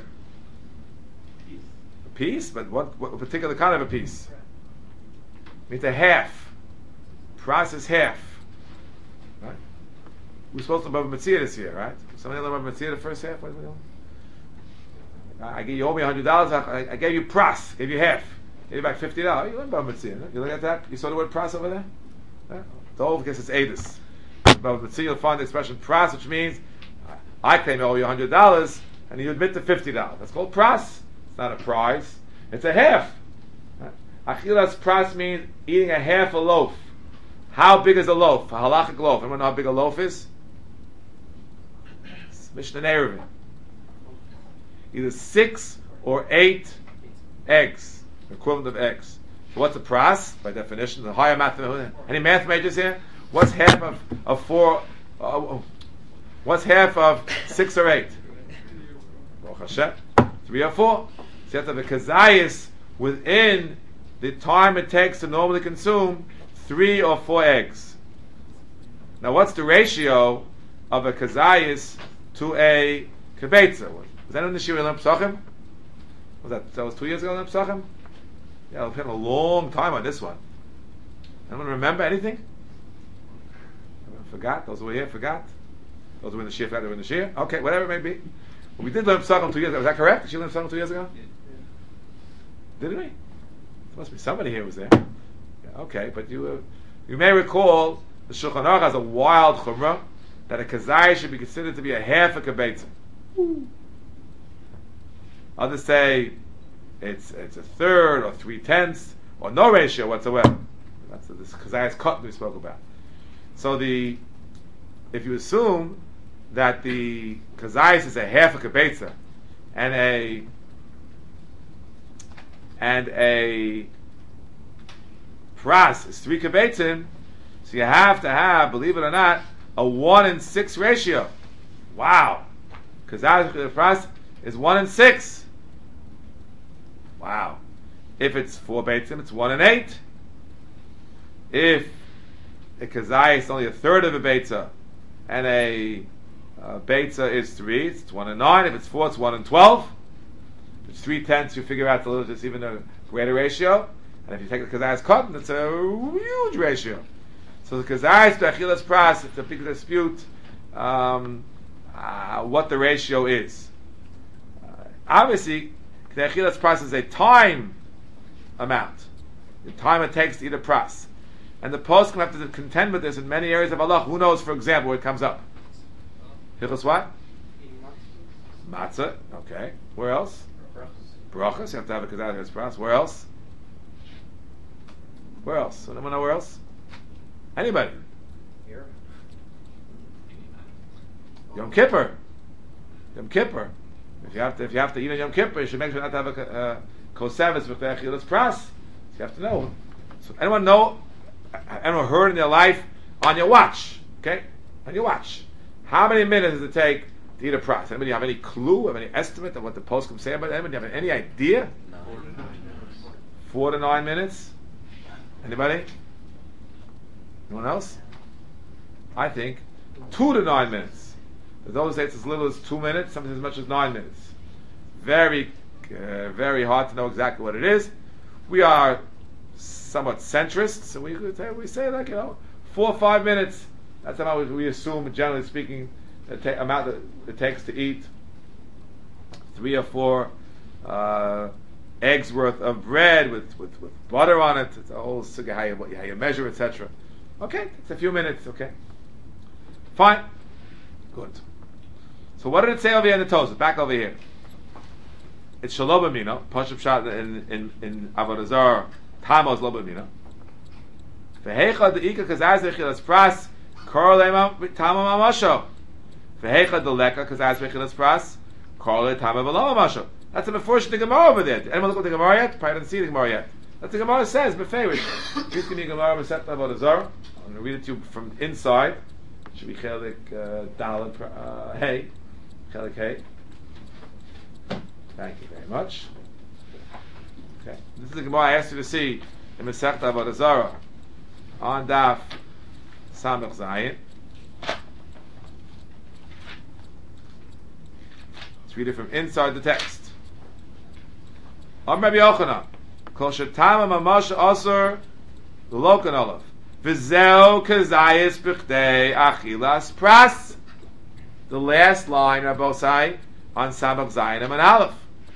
A piece? But what particular kind of a piece? It means a half. Pras is half. Right? We're supposed to learn Metzia this year, right? Somebody learn Metzia the first half? What are we doing? I gave you owe me $100. I gave you pras. Gave you half. Gave you back $50. You learned Bava Metzia. You look at that. You saw the word pras over there. The whole case is edus. Bava Metzia, you'll find the expression pras, which means I claim I owe you $100, and you admit to $50. That's called pras. It's not a prize. It's a half. Achilas pras means eating a half a loaf. How big is a loaf? A halachic loaf. Anyone know how big a loaf is? It's Mishnah Eruvin. Either 6 or 8 eggs, equivalent of eggs. So what's a pras? By definition, the higher math. Any math majors here? What's half of 4? What's half of 6 or 8? Baruch Hashem, 3 or 4. So you have to have a kazayis within the time it takes to normally consume 3 or 4 eggs. Now, what's the ratio of a kazayis to a kibetza? Was that in the Shir Elam Pesachim? That was 2 years ago in Pesachim? Yeah, I've spent a long time on this one. Anyone remember anything? Forgot? Those who were here forgot? Those who were in the Shir forgot they were in the Shir? Okay, whatever it may be. Well, we did learn Pesachim 2 years ago. Was that correct? Did you learn Pesachim 2 years ago? Didn't we? There must be somebody here who was there. Yeah, okay, but you may recall the Shulchan Aruch has a wild chumrah that a kazai should be considered to be a half a kibetza. Others say it's a third or 3/10 or no ratio whatsoever. That's this kazai's cut we spoke about. So if you assume that the kazais is a half a kibetza and a pras is 3 kibetzim, so you have to have, believe it or not, a 1:6 ratio. Wow. Kazais the pras is 1:6. Wow. If it's 4 beitzim, it's 1:8. If a kazai is only a third of a beitza, and a beitza is 3, it's 1:9. If it's 4, it's 1:12. If it's 3/10, you figure out it's even a greater ratio. And if you take the kazai's cotton, it's a huge ratio. So the kazai's to achilas pras, it's a big dispute what the ratio is. Obviously, the achilas pras is a time amount, the time it takes to eat a pras. And the post can have to contend with this in many areas of Allah. Who knows, for example, where it comes up? Hilchos what? Matzah. Okay. Where else? Brachas. You have to have a kazayis pras. Where else? Where else? Anyone know where else? Anybody? Here. Yom Kippur. Yom Kippur. If you have to eat on Yom Kippur, you should make sure not to have a kosevis with the achilas pras. You have to know. So anyone know? Anyone heard in their life on your watch? Okay, on your watch. How many minutes does it take to eat a pras? Anybody have any clue, have any estimate of what the poskim say about it? Anybody have any idea? 4 to 9 minutes. Anybody? Anyone else? I think 2 to 9 minutes. There's those say it's as little as 2 minutes, sometimes as much as 9 minutes. Very, very hard to know exactly what it is. We are somewhat centrist, so we say 4 or 5 minutes. That's how we assume, generally speaking, the amount that it takes to eat 3 or 4 eggs worth of bread with butter on it. It's a whole suga how you measure, etc. Okay, it's a few minutes. Okay, fine, good. So what did it say over here in the Tosafos? Back over here. It's shalom amino. Pashup shot in Avodah Zarah. Tamos lo b'mina. V'heicha de'ika kazaz v'chilas pras korolema tama mamasho. V'heicha de'leka kazaz v'chilas pras korole tama v'lo mamasho. That's a mefurish the Gemara over there. Did anyone look at the Gemara yet? Probably didn't see the Gemara yet. That's the Gemara says. Beferish. Please give me a Gemara b'set Avodah Zarah. I'm going to read it to you from inside. It should be chelik dalet hey. Chelik hey. Thank you very much. Okay. This is the Gemara I asked you to see in Masechta Avodah Zarah on Daf Samech Zayin. Let's read it from inside the text. Am Rabbi Yochanan, Kol Shetama Mamash Asur L'Lokan Olav V'Zeu Kazayis B'Chdei Achilas Pras. The last line, Rabbosai, on Samech Zayin and Aleph.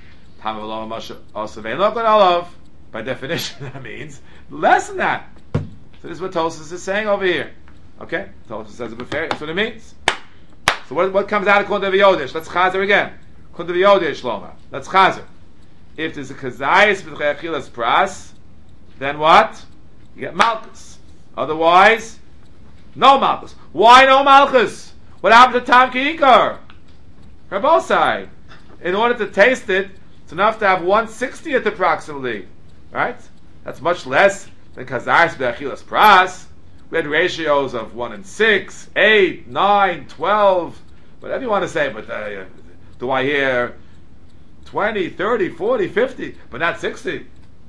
By definition, that means less than that. So this is what Tosafos is saying over here. Okay? Tosafos says it before. That's what it means. So what comes out of Kundav Yodish? Let's chazer again. Kundav Yodish, Loma. Let's chazer. If there's a kazayis b'chei achilas pras, then what? You get malchus. Otherwise, no malchus. Why no malchus? What happened to Tam Ki'ikar? Rabbosai. In order to taste it, It's enough to have 1/60th approximately, right? That's much less than Kazais Be'achilas Pras. We had ratios of 1 and 6, 8, 9, 12, whatever you want to say, but do I hear 20, 30, 40, 50, but not 60?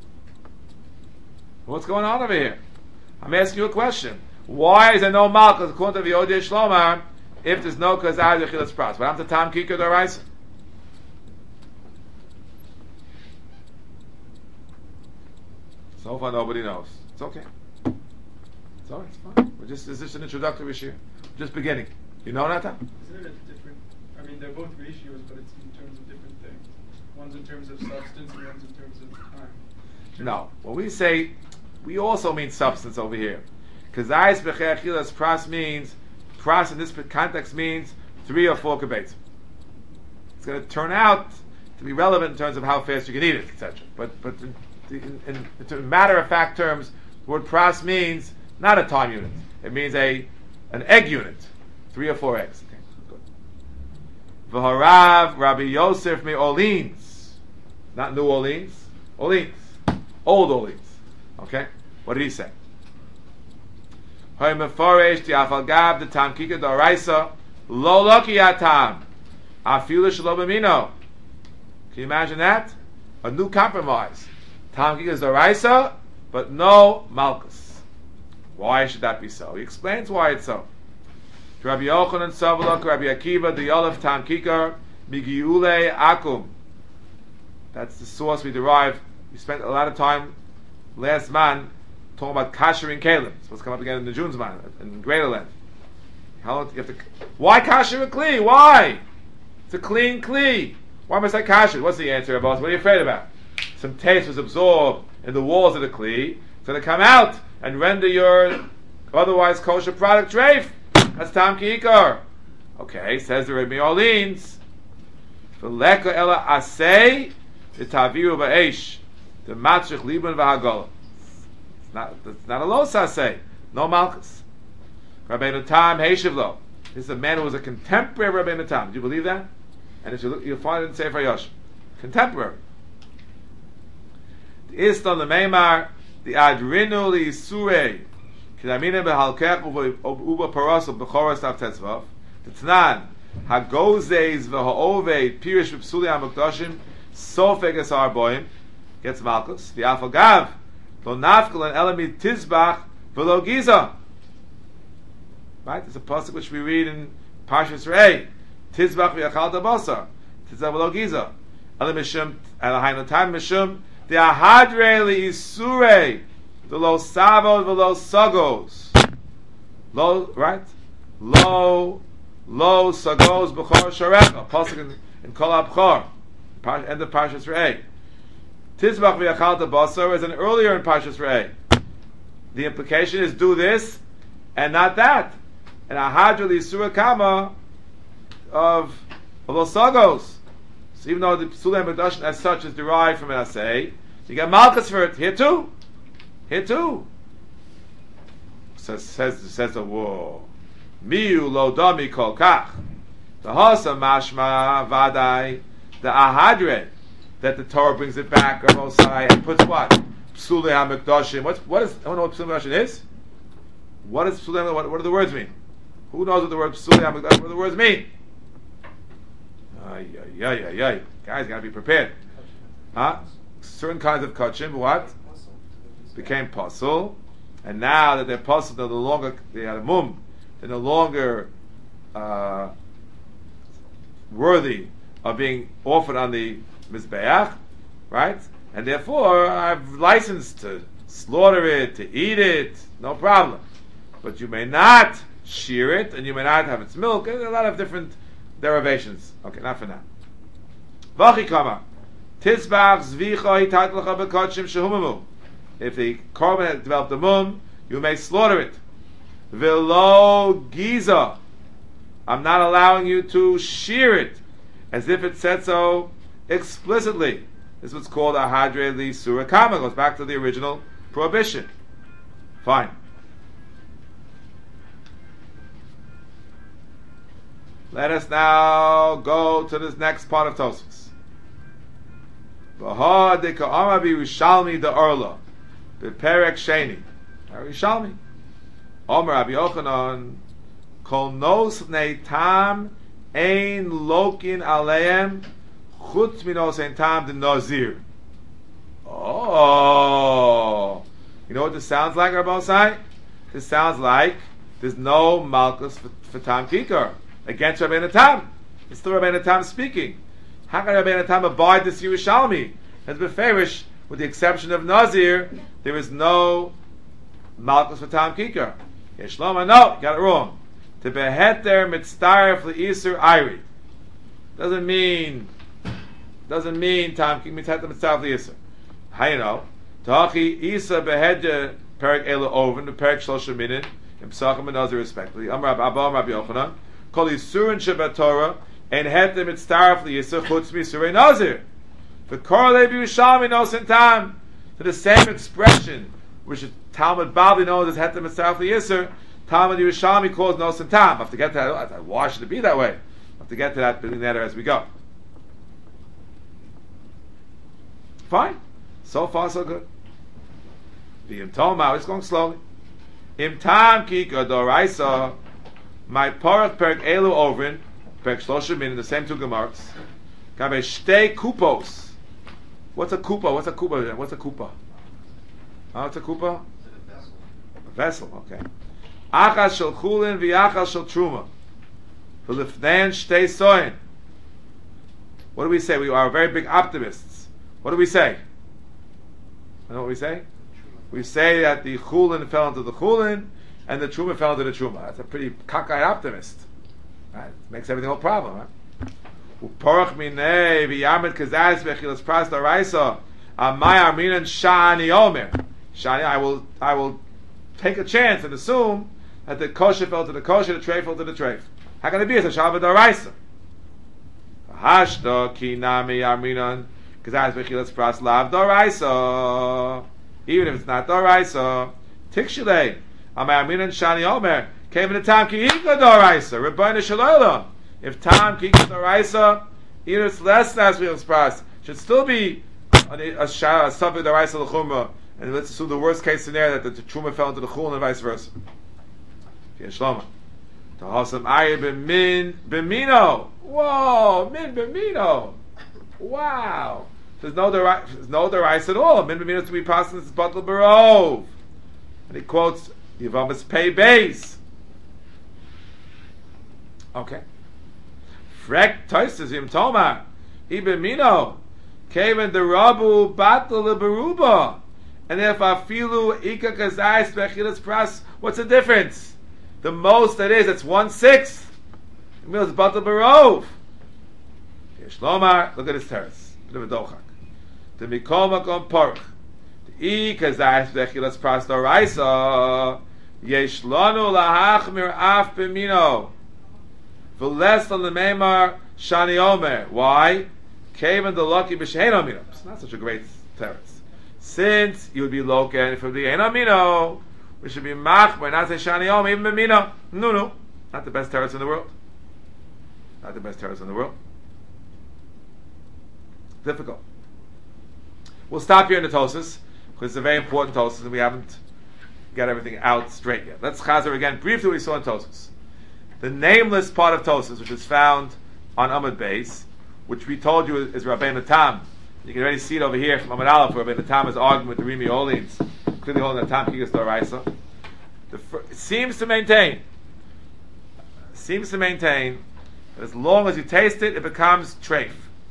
What's going on over here? I'm asking you a question. Why is there no Malchus according to the Odeh Shlomar if there's no Kazai Bechilas Pras? What happened to Tam Kikar Doraisa? So far nobody knows. It's okay. It's alright, it's fine. This is just an introductory shir. Just beginning. You know Natan? Isn't it different? I mean, they're both ratios, but it's in terms of different things. One's in terms of substance and one's in terms of time. No. When we say, we also mean substance over here. Kazais Bechilas Pras means, Pras in this context means 3 or 4 kibbutz. It's going to turn out to be relevant in terms of how fast you can eat it, etc. But in matter-of-fact terms, the word pras means not a time unit. It means an egg unit. 3 or 4 eggs. Okay, good. V'harav Rabbi Yosef me Orleans. Not New Orleans. Orleans. Old Orleans. Okay? What did he say? Hoy meforesh di afal gab de tam kika d'oraisa lo loki atam afilu shelo b'mino. Can you imagine that? A new compromise. Tam kika d'oraisa, but no malchus. Why should that be so? He explains why it's so. Rabbi Yochanan Savalok, Rabbi Akiva, the Yolef Tam Kikar, Migiule Akum. That's the source we derive. We spent a lot of time last month talking about kashering kalim. It's supposed to come up again in the June's man in Greater Land. How long do you have to? Why kasher a kli? Why? It's a clean kli. Why must I kasher? What's the answer, boss? What are you afraid about? Some taste was absorbed in the walls of the kli. It's going to come out and render your otherwise kosher product treif. That's Tam Kikar. Okay, says the Rabbi Orleans. V'leka ela asay v'taviru ba'esh the matzich liban v'hagola. It's not a los asay. No malchus. Rabbeinu Tam heishivlo. This is a man who was a contemporary of Rabbeinu Tam. Do you believe that? And if you look, you'll find it in Sefer Yosh. Contemporary. The Istan the Meimar, the Adrinu li Surei. K'damina behalkech uba parasol b'choras tav tetzvav. T'tnan hagozes v'ha'oved pirish v'psuli ha'mukdashim sofeg es ha'arboim gets malchus v'afagav lo nafkel and elamid tizbach v'lo giza. Right? There's a pasuk which we read in Parshas Re'eh. Tizbach v'yachalta basar tizbach v'lo giza elam mishum elahaynu tam mishum the ahadre li isurei the lo savos v'lo sagos. Lo, right? Lo sagos b'chor sharecha. Pasuk in Kol HaBchor. End of Parshas Re'eh. Tizbach v'yachalta basar is an earlier in Parshas Re'eh. The implication is do this and not that. And ahadra li surah kama of lo sagos. So even though the Psulei Mikdashim as such is derived from an asay, you get malchus for it here too. Here too. Says the whoa. Miu lo dami kol kach. The hasa mashma vadai. The ahadre that the Torah brings it back on Mosai and puts what? Psulei HaMikdashim. What is? I don't know what Psulei HaMikdashim is. What is Psulei? What do the words mean? Who knows what the word Psulei HaMikdashim? What do the words mean? Guys, gotta be prepared. Huh? Certain kinds of kachim, what? Became pasul, and now that they're pasul, they're no longer, they had a mum, they're no longer worthy of being offered on the mizbeach, right? And therefore, I've licensed to slaughter it, to eat it, no problem. But you may not shear it, and you may not have its milk, and a lot of different derivations. Okay, not for now. Vachi kama. Tizbach zvicha hitatlacha bekotshim shehumamu. If the korban has developed a mum, you may slaughter it. Velo giza. I'm not allowing you to shear it, as if it said so explicitly. This is what's called a hadre li surah kama. Goes back to the original prohibition. Fine. Let us now go to this next part of Tosfos. Baha de Ka'ama Yerushalmi the Orla. Beperek Sheni. Yerushalmi. Omer Rabbi Yochanan. Kol nos nei tam ein lokin aleim chutz minos ein tam de nazir. Oh, you know what this sounds like, Rabbi Osai? This sounds like there's no malchus for tam kikar against Rabbeinu Tam. It's still Rabbeinu Tam speaking. How can Rabbeinu Tam abide this Yerushalmi? As beferish, with the exception of Nazir, there is no malchus for tam kikar. Yeshloma, no, you got it wrong. To beheter mitzdaref leisur iri doesn't mean tam kikar mitzdaref leisur. How you know? Tachi Isa beheter perik elu oven the perik shlosha minin in Pesachim and Nazir respectively. Amar Rabbi Yochanan kol isurin shebat Torah and heter mitzdaref leisur chutz misurei Nazir. The korale b'Yushalmi nosin tam to the same expression which Talmud Bavli knows as heter mitzdaref leisur. Talmud Yerushalmi calls nosin tam. I have to get to that. Why should it be that way? I have to get to that as we go. Fine. So far, so good. The Imtoma, it's going slowly. Imtam kika doraisa, my porach perk elu ovin, perk shlosha min in the same two gemaras. Kabe shtei kupos. What's a kupa? What's a kupa? What's a kupa? What's a kupa? A vessel. Okay. Achas shel chulin v'achas shel truma. V'lifnein shtei soin. What do we say? We are very big optimists. What do we say? You know what we say? We say that the chulin fell into the chulin and the truma fell into the truma. That's a pretty cockeyed optimist. Right? Makes everything a whole problem. Right? Uporach minei v'yamed kazaz v'chilas pras d'oraisa amay arminan shani omer. Shani, I will take a chance and assume that the kosher fell to the kosher, the treif fell to the treif. How can it be? It's a shalva d'oraisa. Hashda ki nami arminan kazaz v'chilas pras lav d'oraisa. Even if it's not d'oraisa, tikshilei amay arminan shani omer came in the time ki ika d'oraisa. Rebbeinu shalom. If tam kika d'oraisa, even if it's less than v'chilas pras, should still be a subject d'oraisa l'chumra. And let's assume the worst case scenario that the truma fell into the chul and vice versa. Shlomo. Tahasam aye b'min b'mino. Whoa, min b'mino. Wow. There's no derice at all. Min b'mino to be passed in this bottle barov. And he quotes Yavamas pay base. Okay. Frek toistes him toma. Ibemino. Kaven the rabu battle beruba. And if afilu ika kazai spechilas pras, what's the difference? The most that is, it's 1/6. It means batal barov. Shlomar, look at his terrace. Bit of a dochak. The mikol makom porch. The ika kazai spechilas pras doraisa. Yesh lanu lahachmir af b'mino. V'les l'meimar shani omer. Why? Kaven the lucky b'shein omino. It's not such a great terrace. Since you would be loken if it would be enamino, we should be machmer, not say shani om, even b'mino. No, not the best terrace in the world. Not the best terrace in the world. Difficult. We'll stop here in the Tosas because it's a very important Tosas and we haven't got everything out straight yet. Let's chazer again briefly what we saw in Tosas. The nameless part of Tosas, which is found on Amud Beis, which we told you is Rabbeinu Tam. You can already see it over here from Amud Aleph, where the Tam is arguing with the Rimi Olins, clearly holding the Tam Kigas Doraisa. It seems to maintain that as long as you taste it, it becomes treif.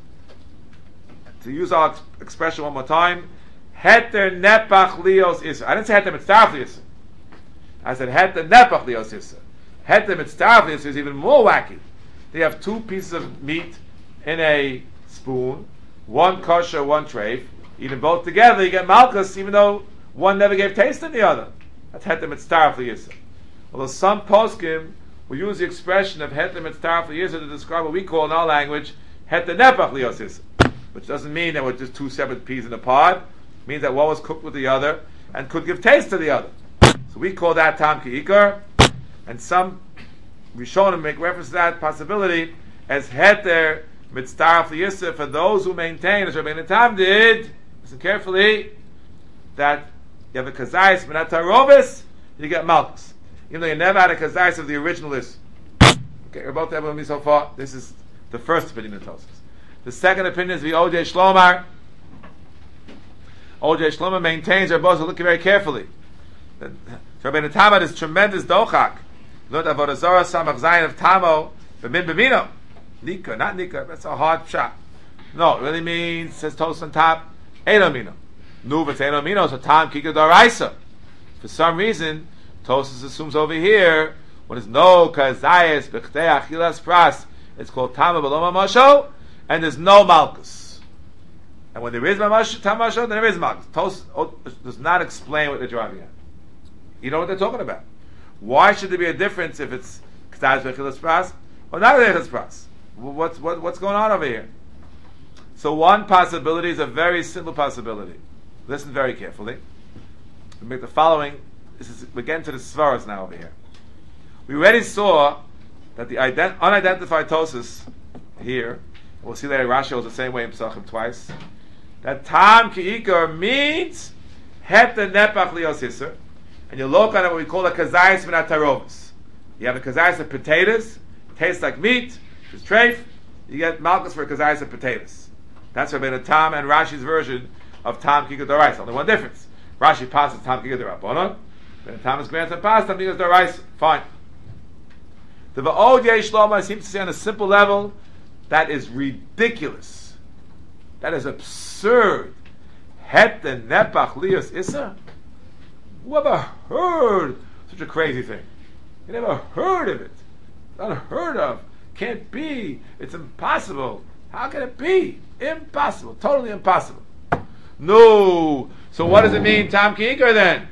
To use our expression one more time, heter nepach lios isser. I didn't say heter mitzdarf lios. I said heter nepach lios isser. Heter mitzdarf lios is even more wacky. They have two pieces of meat in a spoon. One kosher, one treif. Eat them both together, you get malchus, even though one never gave taste in the other. That's heter mitzdarf liyisr. Although some poskim will use the expression of heter mitzdarf liyisr to describe what we call in our language heter nepach liyos isr, which doesn't mean that we're just two separate peas in a pod. It means that one was cooked with the other and could give taste to the other. So we call that tam ki'ikar, and some Rishonim make reference to that possibility as heter mitzdaraf liyisr, for those who maintain, as Rabbeinu Tam did, listen carefully, that you have a kazayis minat tarovis, you get malchus. Even though you never had a kazayis of the original is. Okay, we're both able with me so far. This is the first opinion of Tosfos. The second opinion is the O.J. Shlomar. O.J. Shlomar maintains, Rabbi Bozo, look very carefully. Rabbeinu Tam had this tremendous dochak. Learned Avodah Zarah Samach Zayin of Tamo, B'min B'mino. Nika, not Nika, that's a hard shot. No, it really means, says Tosfos on top, Eino Mino. Nu, it's Eino Mino, so Tam Kika Doraisa. For some reason, Tosfos assumes over here, when there's no Kazayas, B'chtei Achilas Pras, it's called Tama B'lo Mamasho, and there's no Malchus. And when there is Tamasho, then there is Malchus. Tosfos does not explain what they're driving at. You know what they're talking about. Why should there be a difference if it's K'taz B'chilas Pras or not B'chilas Pras? What's going on over here? So one possibility is a very simple possibility. Listen very carefully. We make the following. We're getting to the Svaras now over here. We already saw that the unidentified Tosfos here, we'll see later Rashi was the same way in Pesachim twice, that Tam Ki'ikar means Het the Nepach Lios Hisser, and you look on it what we call a Kazayis Minat Tarovos. You have a Kazayis of potatoes, tastes like meat, it's treif, you get Malchus for a Kazayis of potatoes. That's Rabbeinu Tam and Rashi's version of Tam Ki'ikar Doraisa. Only one difference. Rashi passes Tam Ki'ikar Dorabonon, Rabbeinu Tam is granted pass Tam Ki'ikar Doraisa. Fine. The V'od Yesh Loma seems to say on a simple level, that is ridiculous. That is absurd. Het the Nepach Lios Issa? Who ever heard such a crazy thing? You never heard of it. Unheard of. Can't be. It's impossible. How can it be? Impossible. Totally impossible. No. So what does it mean, Tam Ki'ikar then?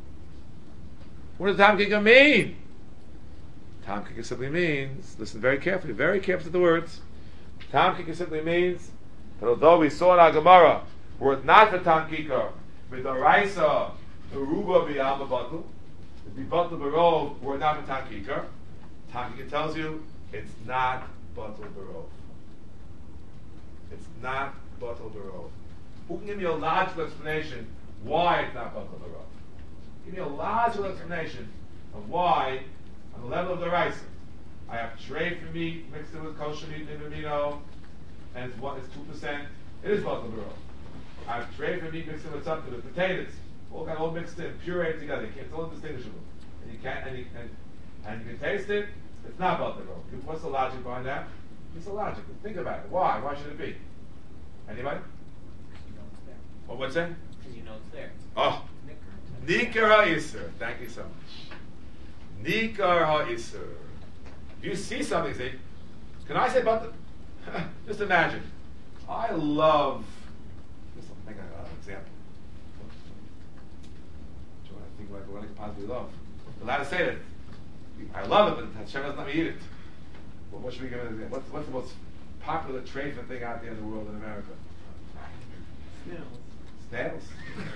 What does Tam Ki'ikar mean? Tam Ki'ikar simply means, listen very carefully to the words. Tam Ki'ikar simply means that although we saw in our Gemara, were it not for Tam Ki'ikar, with the Raisa, the Ruba B'Yam B'Batul, the B'Batul B'Rov, were it not for Tam Ki'ikar, Tam Ki'ikar tells you it's not Batul B'Rov. It's not Batul B'Rov. Who can give me a logical explanation why it's not Batul B'Rov? Give me a logical explanation of why, on the level of the Raisa, I have tray for meat mixed in with kosher meat, nibamino, and it's 2%. It is Batul B'Rov. I have tray for meat mixed in with something, with potatoes, all mixed in, pureed together. It's all indistinguishable, and you can taste it. It's not Batul B'Rov. What's the logic behind that? It's illogical. Think about it. Why? Why should it be? Anybody? Well, what's that? Because you know it's there. Oh, Nikar HaIsser. Thank you so much. Nikar HaIsser. If you see something, say, can I say about the... just imagine. I love... Just think of an example. Do I think like what I could possibly love? I'm allowed to say that. I love it, but Hashem doesn't let me eat it. Well, what should we give an example? What's the most popular trade for thing out there in the world in America? Snails.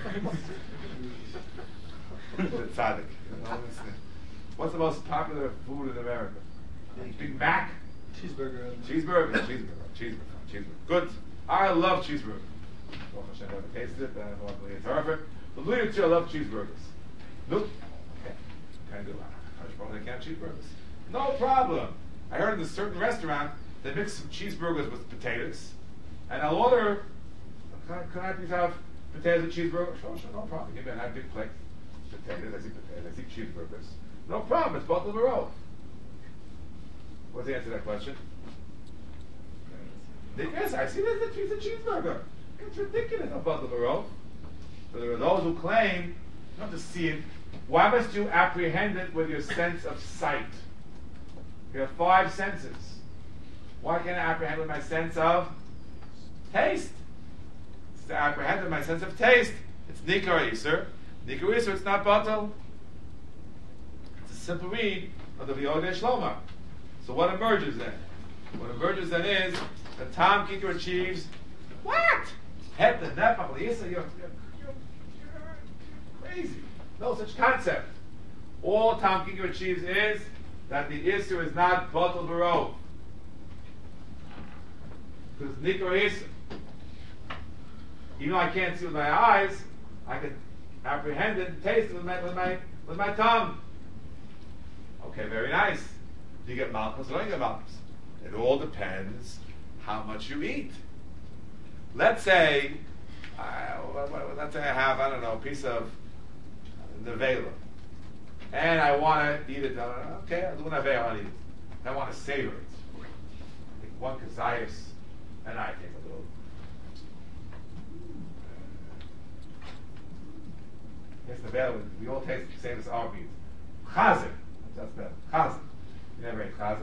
Tzaddik. What's the most popular food in America? Big Mac? Cheeseburger. Good. I love cheeseburger. Well, Hashem never tasted it, and hopefully it's perfect. But Louis too, I love cheeseburgers. Look. Okay. Can I do that? They can't have cheeseburgers. No problem. I heard in a certain restaurant they mix some cheeseburgers with potatoes, and I'll order. Can I please have potatoes and cheeseburgers? Sure, no problem. Give me a big plate. Potatoes. I see cheeseburgers. No problem. It's Batul B'Rov. What's the answer to that question? Yes, I see there's a piece of cheeseburger. It's ridiculous. Not Batul B'Rov. But there are those who claim not to see it. Why must you apprehend it with your sense of sight? You have 5 senses. Why can't I apprehend with my sense of taste? It's to apprehend with my sense of taste. It's Nikar Yisr. Nikar Yisr, it's not Batul. It's a simple read of the V'yodei Shlomar. So what emerges then? What emerges then is that Tam Ki'ikar achieves what? Het the Nepach L'Yisr. You're crazy. No such concept. All Tam Ki'ikar achieves is that the Isser is not Batul B'Rov. Because Nikar Yisr. Even though I can't see with my eyes, I can apprehend it and taste it with my tongue. Okay, very nice. Do you get malchus or don't you get malchus? It all depends how much you eat. Let's say I have, I don't know, a piece of nevela, and I want to eat it. Okay, I'll do nevela, I want to eat it. I want to savor it. Take one kazayas, and I take a little. Yes, nevela, we all taste the same as our meat. Chazer, that's better. Chazer. You never ate chazer.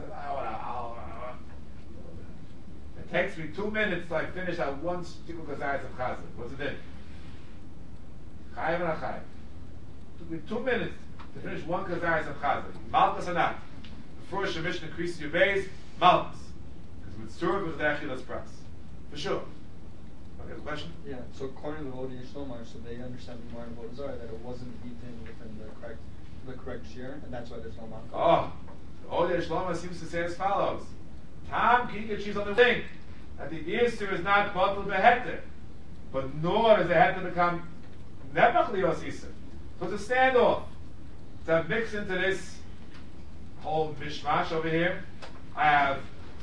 It takes me 2 minutes till I finish that one stick of kazayas of chazer. What's it in? Chayiv and achayiv. It took me 2 minutes to finish one kazayas of chazer. Malchus or not? Before Shemish increases your base, malchus. Because with served with the achilas pras. For sure. Okay, question? Yeah, so according to the Odi Yishlomar, so they understand the Gemara and Vodazar that it wasn't eaten within the correct shear, and that's why there's no malchus. Oh, the Odi Yishlomar seems to say as follows. Tam kika, she's on the thing that the Yisr is not batal beheter, but nor does the heter become nepach lios Yisr. So it's a standoff. To mix into this whole mishmash over here, I have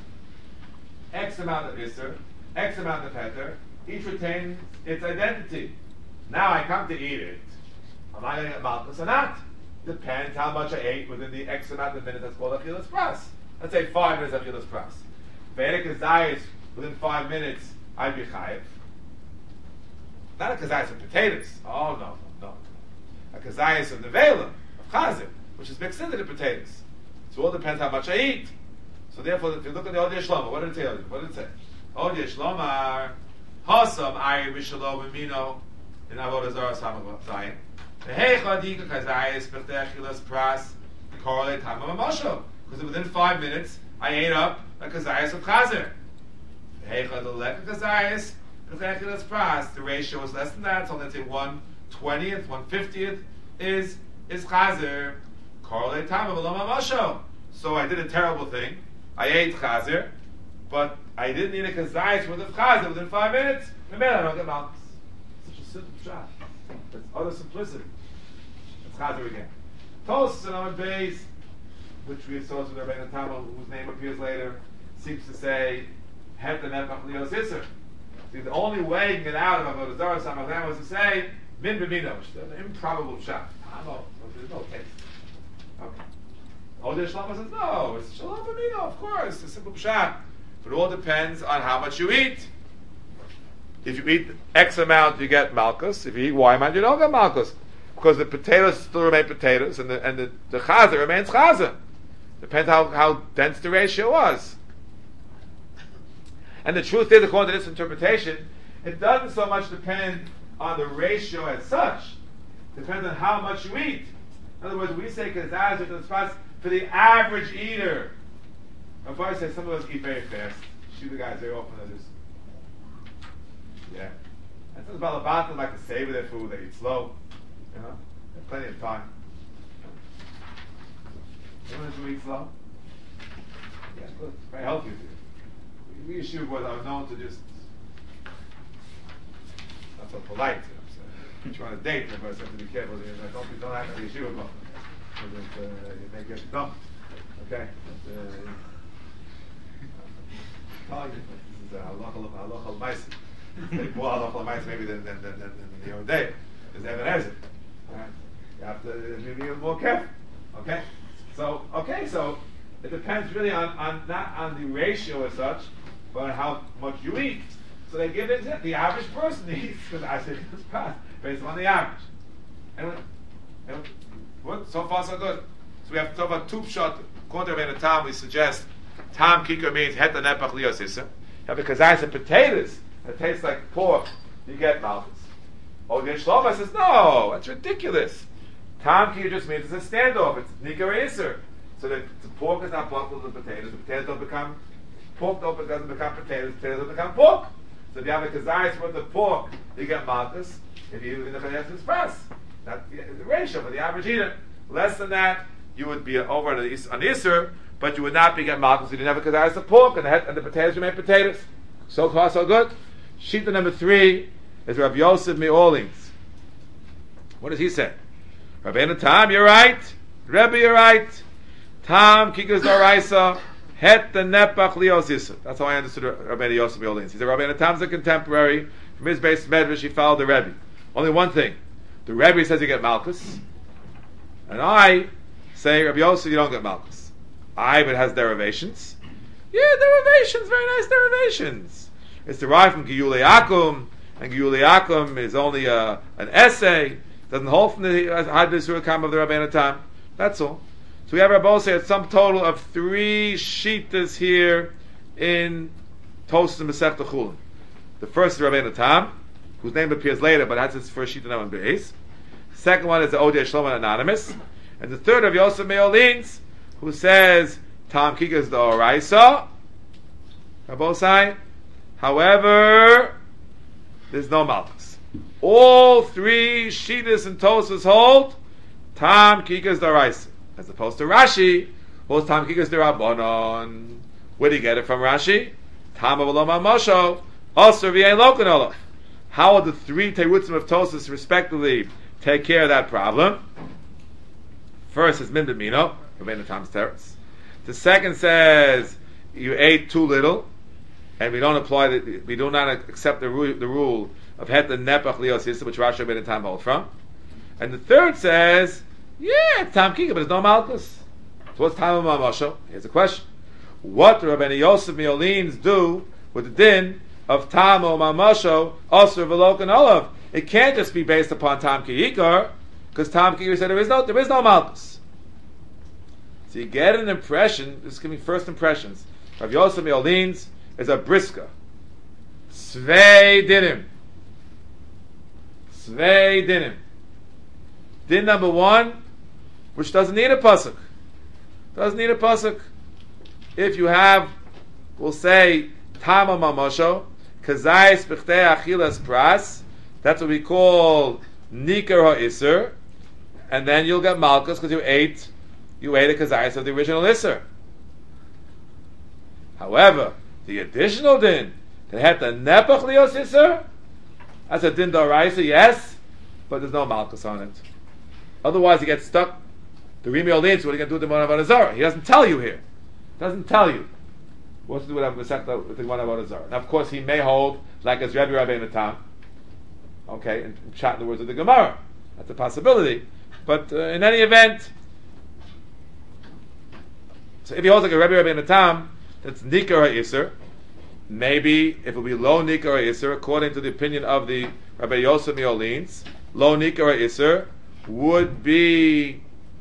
X amount of Yisr, X amount of heter, each retains its identity. Now I come to eat it. Am I going to get malchus or not? Depends how much I ate within the X amount of minutes that's called achilas pras. Let's say 5 minutes of achilas pras. Vedic kazayas within 5 minutes, I'd be chayiv. Not a kazayas of potatoes. Oh no. A kazayas of nevela, of chazir, which is mixed into the potatoes. So it all depends how much I eat. So therefore, if you look at the Odi Yishlomar, what did it say? What did it say? Odi Yishlomar, Hasam Ayi Mishalom Amino in Avodah Zarah Samach Zayin. Vehecha Dika Kazayas B'Techilas Pras correlate Tamam Mosho. Because within 5 minutes, I ate up a kazayas of chazer. Vehecha Deleka Kazayas B'Techilas Pras. The ratio is less than that. So let's say 1/20th, 1/50th is chazer. Correlate Tamam V'Lo Mosho. So I did a terrible thing. I ate chazer, but I didn't eat a kazayas worth of chazer within 5 minutes. Maybe I don't get malchus. Such a simple shot. That's utter simplicity. It's chazer again. Tosus and Amud Beis, which we associate with Rabbeinu Tam, whose name appears later, seems to say het and nepach lios Yisr. See, the only way you can get out of Avodah Zarah Samach was to say min b'mino, which is an improbable shot. There's no taste. Okay. Odi Yishlomar says no, it's shalom b'mino, of course, it's a simple shot. But it all depends on how much you eat. If you eat X amount, you get malchus. If you eat Y amount, you don't get malchus. Because the potatoes still remain potatoes, and the chazer remains chazer. Depends how dense the ratio was. And the truth is, according to this interpretation, it doesn't so much depend on the ratio as such. It depends on how much you eat. In other words, we say kazaz or kazaz for the average eater. If I say some of us eat very fast, shoot the guys very often others. Yeah. And some balabatim like to savor their food, they eat slow. You know? They have plenty of time. Anyone who eat slow? Yeah, good. Very healthy for you. We yeshiva boys are known to just not so polite, you know what I'm saying? If you're on a date, everybody says to be careful. Don't act like a yeshiva boy. Because you may get dumped. Okay? This is halacha l'maisa. It's more halacha l'maisa maybe than the Yom Day. There's Even Ezer. Right? You have to be more careful. Okay? So it depends really on not on the ratio as such, but on how much you eat. So they give it the average person eats, because I said it's passed based on the average. And what? So far so good. So we have to talk about two pshat. According to Rabbeinu Tam, we suggest Tam Kikar means het and nepach lios Yisr. Because I said potatoes that taste like pork, you get malchus. Odi Yishlomar says, no, that's ridiculous. Tam Kikar just means it's a standoff. It's Nikar Yisr. So the pork is not buckled to the potatoes. The potatoes don't become pork, doesn't become potatoes. Potatoes don't become pork. So if you have a kazayas worth of pork, you get malchus. If you eat in the chayes express, that's the ratio for the average eater. Less than that, you would be over on Yisr, but you would not be getting malchus. You didn't have a kazayas of pork, and the potatoes remain potatoes. So far, so good. Shita number 3 is Rav Yosef Me'olins. What does he say? Rabbeinu Tam, you're right. Rebbe, you're right. Tam Kikas Doraisa Het the Nepach Lios Yisur. That's how I understood Rabbeinu Yosef Me'olins. He said Rabbeinu Tam's a contemporary. From his base Medrash, he followed the Rebbe. Only one thing. The Rebbe says you get Malchus. And I say, Rabbi Yosef, you don't get Malchus. But it has derivations. Yeah, derivations, very nice derivations. It's derived from Giyulei Akum, and Giyulei Akum is only an essay. Doesn't hold from the Hadis Hurikam of the Rabbeinu Tam. That's all. So we have Rabbi say a sum total of 3 shitas here in Tosas and Masechta Chulin. The first is Rabbeinu Tam, whose name appears later, but has its first shita number base. Second one is the Odeh Shlomo Anonymous. And the third of Yosef Me'olins, who says, Tam Kikas the Oraisa, Rabosai. However, there's no Malchus. All 3 Shitas and Tosas hold Tam Kikas the Oraisa. As opposed to Rashi, holds Tam Kikas the Rabbanon. Where do you get it from Rashi? Tam Avalom Mosho, Osir V'Ein Lokan Olaf. How will the 3 Terutzim of Tosas respectively take care of that problem? First is Min B'Mino, Rabbeinu Tam's teretz. The second says you ate too little, and we don't apply we do not accept the rule of Het the Nepach Lios Yisur, which Rashi Rabbeinu Tam hold from. And the third says, yeah, Tam Kika, but there's no Malchus. So what's Tam Mamosho? Here's a question: what do Rabbeinu Yosef Me'olins do with the din of Tam o Mamosho, Osir V'Lokan Olav? It can't just be based upon Tam Ki'ikar, because Tam Ki'ikar said there is no Malchus. So you get an impression, this is giving first impressions, Rav Yosef Me'olins is a brisker. Svei dinim. Svei dinim. Din number 1, which doesn't need a pasuk. Doesn't need a pasuk. If you have, we'll say, Tama Mamosho, Kazais B'chtei Achilas Pras, that's what we call Nikar HaIsser, and then you'll get Malchus because you ate a Kazais of the original Isser. However, the additional din that had the Nepach Lios Isser, that's a din d'oraisa, yes, but there's no Malchus on it. Otherwise, he gets stuck. The Rimi Olins, what are you going to do with the Gemara Avodah Zarah? He doesn't tell you here. Doesn't tell you what to do with the Gemara Avodah Zarah. Now, of course, he may hold like as Rabbi Rabbeinu Tam, okay, and chat in the words of the Gemara. That's a possibility. But in any event, so if he holds like a Rabbi Rabbeinu Tam, that's Nikar HaIsser. Maybe if it will be low Nikar HaIsser, according to the opinion of the Rabbi Yosef Me'olins, low Nikar HaIsser would be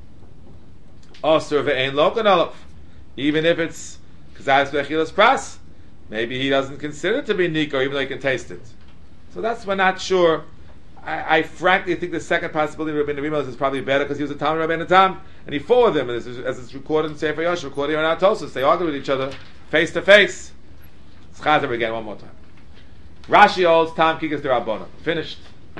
Osir V'Ein Lokan Olav. Even if it's Kazayas V'Achilas Pras, maybe he doesn't consider it to be Nikar, even though he can taste it. So that's, we're not sure. I frankly think the second possibility of Rabbeinu Rimos is probably better because he was a Talmud Rabbeinu Tam, and he followed them, and as it's recorded in Sefer Yosh, recorded in Tosos, they argued with each other face to face. Chazer again one more time. Rashi holds Tam Kikas D'Rabbanan. Finished.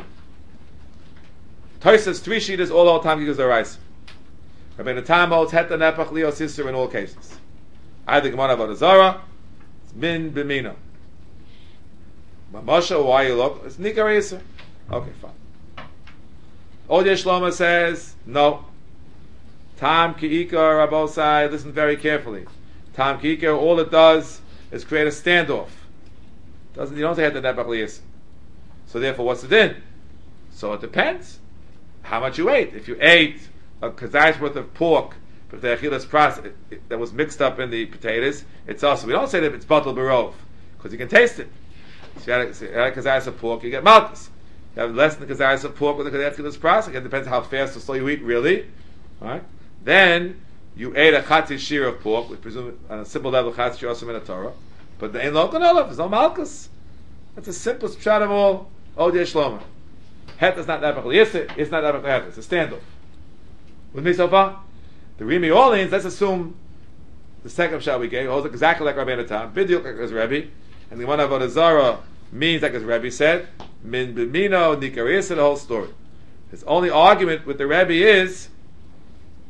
Tosas 3 shitas all hold Tam Kikas D'Oraisa. Rabbeinu Tam holds Het Nepach Lios Yisur in all cases. Either Gemara Avodah Zarah, it's Min B'Mino. Mamosha, why you look? It's Nikar Yisur. Okay, fine. Odeh Shlomo says, no. Tam Ki'ikar, Rabosai, listen very carefully. Tam Ki'ikar, all it does is create a standoff. You don't say Het Nepach Lios. So therefore, what's the din? So it depends how much you ate. If you ate a kazai's worth of pork, but the achilas pras that was mixed up in the potatoes, it's also, we don't say that it's batal barov, because you can taste it. If you had a kazai's of pork, you get malchus. You have less than the kazai's of pork with the achilas pras. Again, it depends how fast or slow you eat, really. All right? Then you ate a chatzi shir of pork, which presume on a simple level chatzi shir also in a Torah, but the ein lokan olav, there's no malchus. That's the simplest pshat of all. Odeh Shlomo. Het is not Nepach Lios, it's not Nepach Lios, it's a standoff. With me so far? The Rimi Orleans, let's assume the second shot we gave holds exactly like Rabbeinu Tam, Bidiyuk like his Rebbe, and the one of Avodah Zarah means like his Rebbe said, Min B'Mino, Nikar Yisur, the whole story. His only argument with the Rebbe is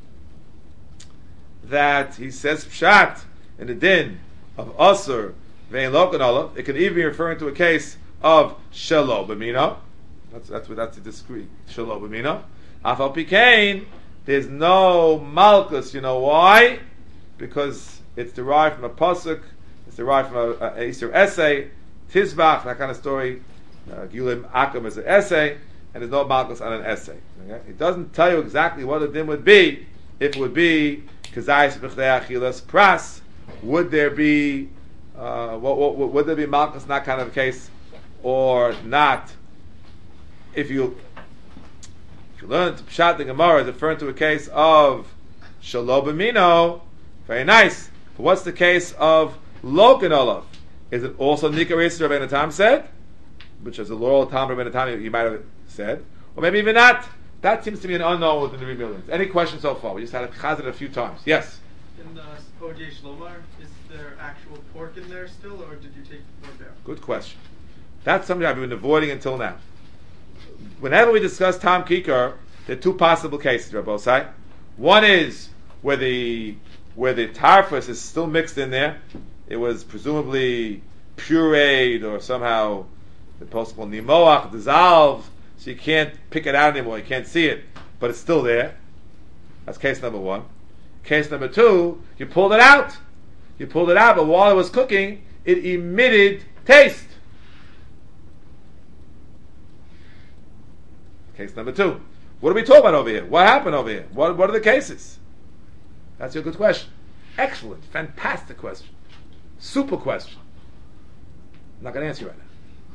that he says Pshat in the din of Asur vein lokan olav. It can even be referring to a case of shelo b'mino. That's the discrete shelo b'mino. Afal pikein, there's no malchus. You know why? Because it's derived from a pasuk. It's derived from a Easter essay, Tizbach, that kind of story. Gulim Akum is an essay, and there's no malchus on an essay. Okay? It doesn't tell you exactly what the din would be. If it would be kazayis b'chdei achilas pras, would there be would there be malchus in that kind of case or not? If you learn to pshat the Gemara is referring to a case of shelo b'mino, very nice. But what's the case of lokan olav? Is it also nikar Yisrael Rabbeinu Tam said, which is a Laurel Tam Rabbeinu Tam you might have said, or maybe even not? That seems to be an unknown within the Rebellions. Any questions so far? We just had it chazed a few times. Yes. In the Odeh Shlomar, is there actual pork in there still, or did you take the pork out? Good question. That's something I've been avoiding until now. Whenever we discuss Tam Kikar, there are two possible cases, Rabbosai. One is where the tarfus is still mixed in there. It was presumably pureed or somehow the possible nimoach dissolved, so you can't pick it out anymore. You can't see it, but it's still there. That's case number one. Case number two, you pulled it out. You pulled it out, but while it was cooking, it emitted taste. Case number two. What are we talking about over here? What happened over here? What are the cases? That's your good question. Excellent, fantastic question. Super question. I'm not going to answer you right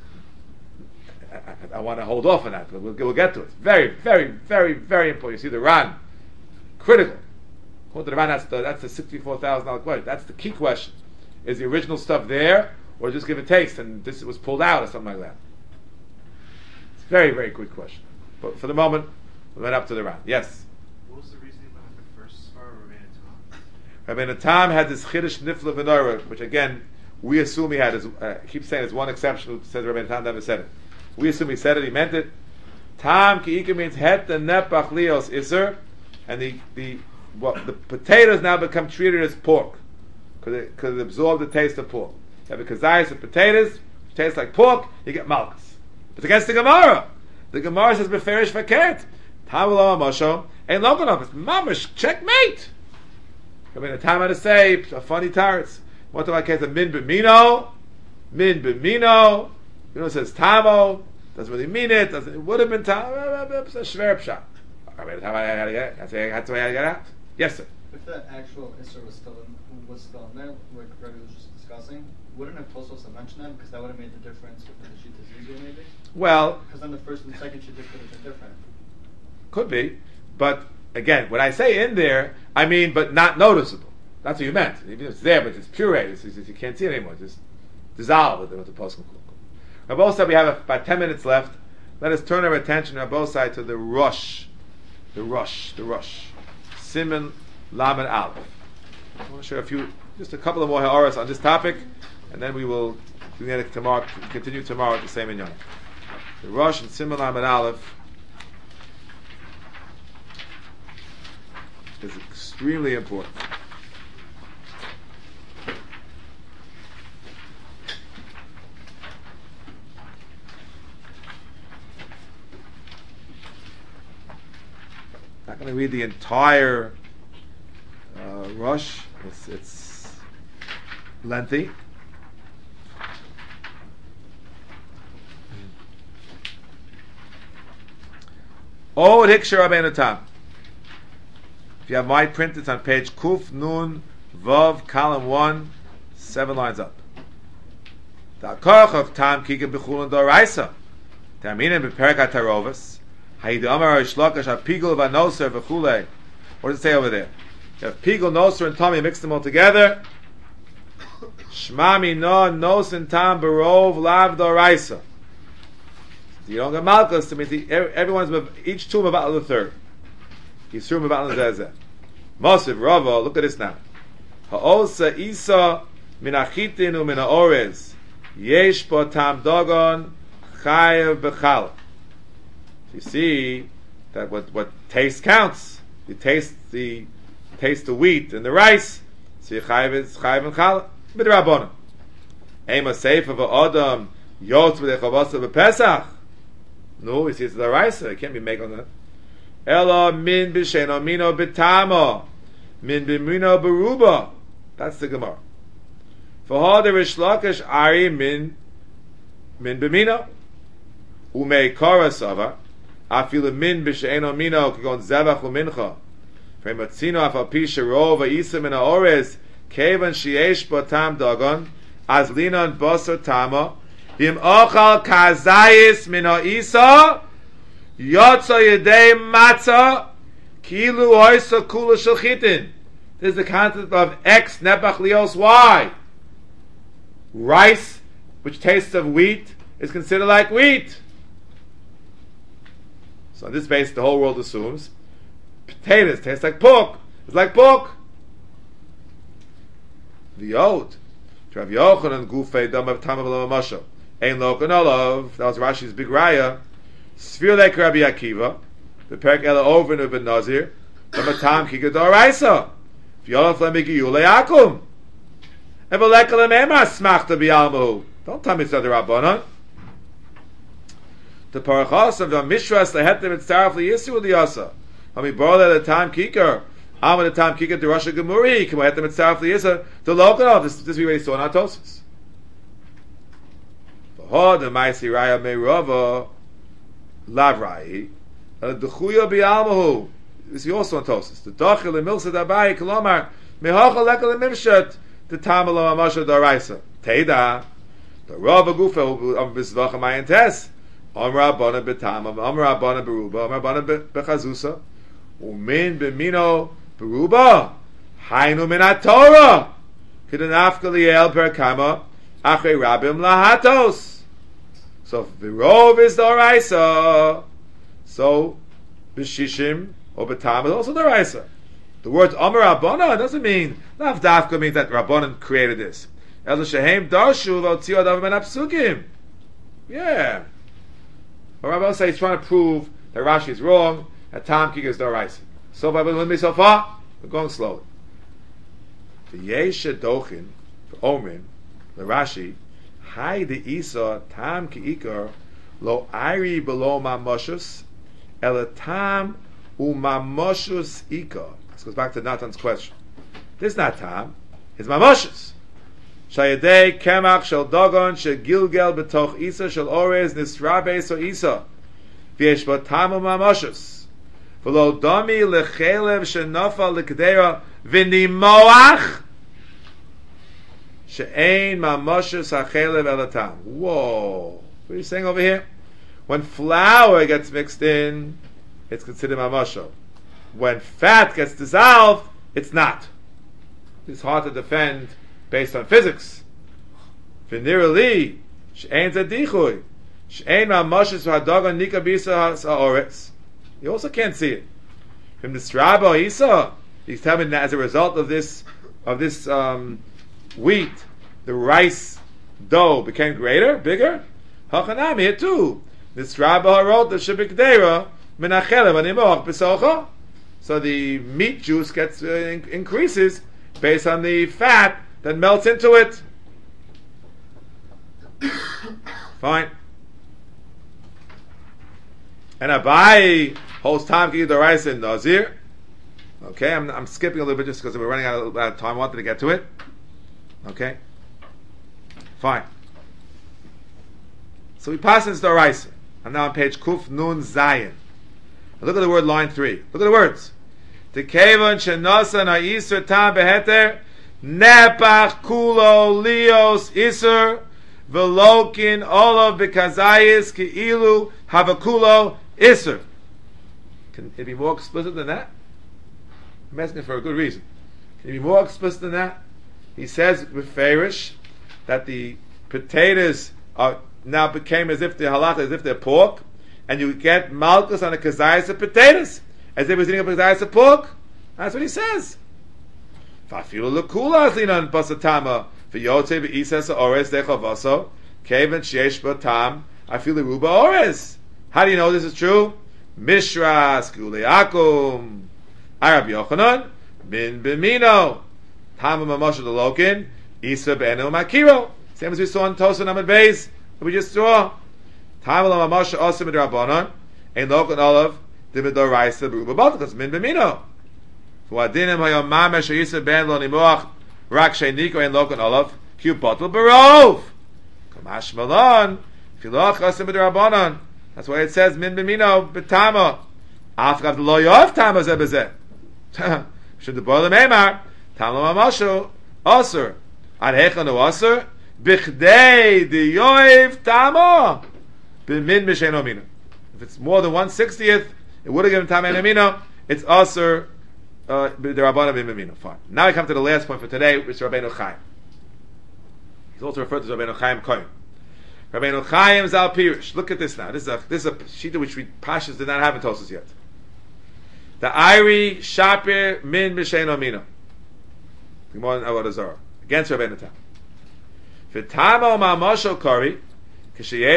now. I want to hold off on that, but we'll get to it. Very, very, very, very important. You see the Ran, critical. According to the Ran, that's the $64,000 question. That's the key question. Is the original stuff there, or just give a taste and this was pulled out or something like that? It's a very, very good question. But for the moment, we went up to the Ran. Yes? What was the reasoning behind the first Svar of Rabbeinu Tam had this Chiddush Nifla V'Noira, which again, we assume he had. Keep saying there's one exception who says Rabbeinu Tam never said it. We assume he said it, he meant it. Tam Ki'ika means het the nepach lios iser, and the potatoes now become treated as pork because it absorbed the taste of pork. You have a kazayas of potatoes, tastes like pork, you get malchus. It's against the Gemara. The Gemara says beferish vaket. Tam lo mosho ain't loganov. It's mamash checkmate. Rabbeinu Tam had to say a funny tarets. What do I case of min b'mino? Min b'mino. You know, it says tamo. Doesn't really mean it. It would have been tamo. It's a shver pshat. Rabbeinu Tam had to get it. That's the way I get out. Yes, sir. If that actual Isser was still in there, like Rebbe was just discussing, wouldn't have Tosfos have mentioned that because that would have made the difference with the Shita Zizia maybe? Well, because then the first and second Shita could have been different. Could be, but again, when I say in there, I mean, but not noticeable. That's what you meant. Even if it's there, but it's pureed. You can't see it anymore. Just dissolve with the poskim. Rabbi said we have about 10 minutes left. Let us turn our attention, Rabbi side, to the rush. The rush. Siman Lamed Aleph. I want to share just a couple of more ha'aras on this topic, and then we will continue tomorrow at the same inyan. The rush and Siman Lamed Aleph is extremely important. Not going to read the entire rush. It's lengthy. Od Hiksher Rabbeinu Tam. If you have my print, it's on page Kuf Nun Vav, column 1, 7 lines up. The Koch of Tam Kika B'chulun Doraisa. Taminin B'perak HaTarovas. Hayid Amar Shlokash HaPigul V'Noser V'chulei. What does it say over there? You have Pigul, Noser, and Tommy, mix them all together. Shmami No, Nos, and Tam Barov Lav Doraisa. You don't get Malchus, it means everyone's each two about the third. He's through about the Zezeh. Mosiv Rava, look at this now. Ha'osa Isa Minachitinu Minaorez Yesh Po Tam Dogon Chayev B'chala. You see that what taste counts. You taste the wheat and the rice. So you chayev and chala. Midrabanan. Ema Seif of Adam Yotz with Echavasa B'Pesach. No, he says the Raisa. It can't be make on that. Ela min b'sheno mino b'tama, min b'mino b'ruba. That's the Gemara. For how the Rish Lakish Ari min b'mino. Umei kara sava. Afilu min b'sheno mino kagon zevach u'mincha. Frematzino afalpi shero v'isa min ha'orez kevan sheyesh b'tam dagon az linon basar tama im ochal kazayis min ha'isa yotza yedei matzah kilu oisa kula shalchitin. This is the concept of X nepach lios Y. Rice, which tastes of wheat, is considered like wheat. So on this basis, the whole world assumes potatoes taste like pork. It's like pork. The oat. Rav Yochanan gufei dam of tam of masha. Ein lokan olav. That was Rashi's big raya. Sfir like Rabbi Akiva. The perk ela over in Ben Nazir. Dam tam kika doraisa. V'yolaf lemigi yule akum. Evelek lemema smachta bialmu. Don't tell me it's the Rabbanon. The parachas of the mishras lehetem et staraf liyisu liyasa. Hami borle the tam kikar. Am the tam kikar to Rasha Gemuri. Come hetem et staraf liyasa. The local. This we already saw in our Tosis. V'hod the ma'isi raya meirava lavrai. The chuya bialmu. This is also in Tosis. The dachil emilsa dabai kolomar mehachal lekal emimshat the tamalo amasha daraisa. Teida the rava gufa of bisvacha mayin tes. Amra bana betama, amra bana beruba, amra bana bechazusa, umin bemino beruba, hainu min haTorah, kidanafka liel per kama, achrei rabim lahatos. So virov is the oraisa. So b'shishim or betama is also the oraisa. The word amra bana doesn't mean lav dafka means that Rabbanan created this. El shehem darshu v'otziu adav ben apsukim. Yeah. Or Rabbi say he's trying to prove that Rashi is wrong, that Tam Kika is Doraisa. So far, with me so far, we're going slowly. The Yesha Dochin, for Omen, the Rashi, Hai de Isa Tam Kiikar, Lo Airi below Mamoshus, Ela Tam Umamoshus Ika. This goes back to Natan's question. This is not Tam, it's Mamoshus. Shayadei kemach shel dogon shel gilgel betoch isa shel orez nisrabe so isa v'yesh bo tamu mamoshus v'lo domi lechelev shenofal lekdera v'nimoach she'ein mamoshus hachelev elatam. Whoa, what are you saying over here? When flour gets mixed in, it's considered mamosho. When fat gets dissolved, it's not. It's hard to defend based on physics. V'nirali she'ein zadichui she'ein ma'moshes v'hadogon nika b'isa ha'oretz. You also can't see it. From the strabo isa, he's telling that as a result of this wheat, the rice dough became greater, bigger. Hachanami here too. The strabo harot the shebikdera menachelev animoch b'socha. So the meat juice gets increases based on the fat that melts into it. Fine. And Abai holds Tam Ki Doraisa in Nazir. Okay, I'm skipping a little bit just because we're running out of time. I wanted to get to it. Okay. Fine. So we pass into Doraisa. I'm now on page Kuf Nun Zayin. Look at the word line 3. Look at the words. Tekevon Shenosa Na Yisr Tam Beheter Nepach kulo lios iser velokin olav bekazayis keilu havakulo iser. Can it be more explicit than that? I'm asking for a good reason. Can it be more explicit than that? He says with Farish that the potatoes are now became as if they're halakha, as if they're pork, and you get malchus on the kazayis of potatoes, as if it was eating a kazayis of pork. That's what he says. Fafilu lekula azlinan basatama v'yotze v'isas ores dechavasa kevan sheyesh batam afilu ruba ores. How do you know this is true? Mishras gulei akum Arab Yochanan min b'mino tama mamosha delokin isa b'enu makiro. Same as we saw in Tosa Namad Beis that we just saw. Tamal Mamasha Asim Midrabanan, Ein Lokan Olav, Dividor Raisa Beruba Baltakas Min Bemino. Fuadinim Hayom Mamesh Yisa Ben Lo Nimuach Rak Sheiniko Ein Lokan Olav Q Bottle Barov. Kamash Malon Filoch Asim Midrabanan. That's why it says Min Bemino Betama. After the Lo Yov Tama Zebezeh. Should the boiler Meimar Tamal Mamasho Asur Ad Hechanu Asur Bichdei the Yoiv Tama. Min Mishaino Mina. If it's more than 1/60th, it would have given Tama and Amina. It's Aser the Rabbana Min Mina. Fine. Now we come to the last point for today, which is Rabbeinu Chaim. He's also referred to as Rabbeinu Chaim Kohen. Rabbeinu Chaim Zal Pirish. Look at this now. This is a shita which we Pashas did not have in Tosas yet. The Iri Shapir Min Mishaino Mina. Gemara Avodah Zarah against Rabbeinu Tam. V'tamo Ma'amosho Kari. But look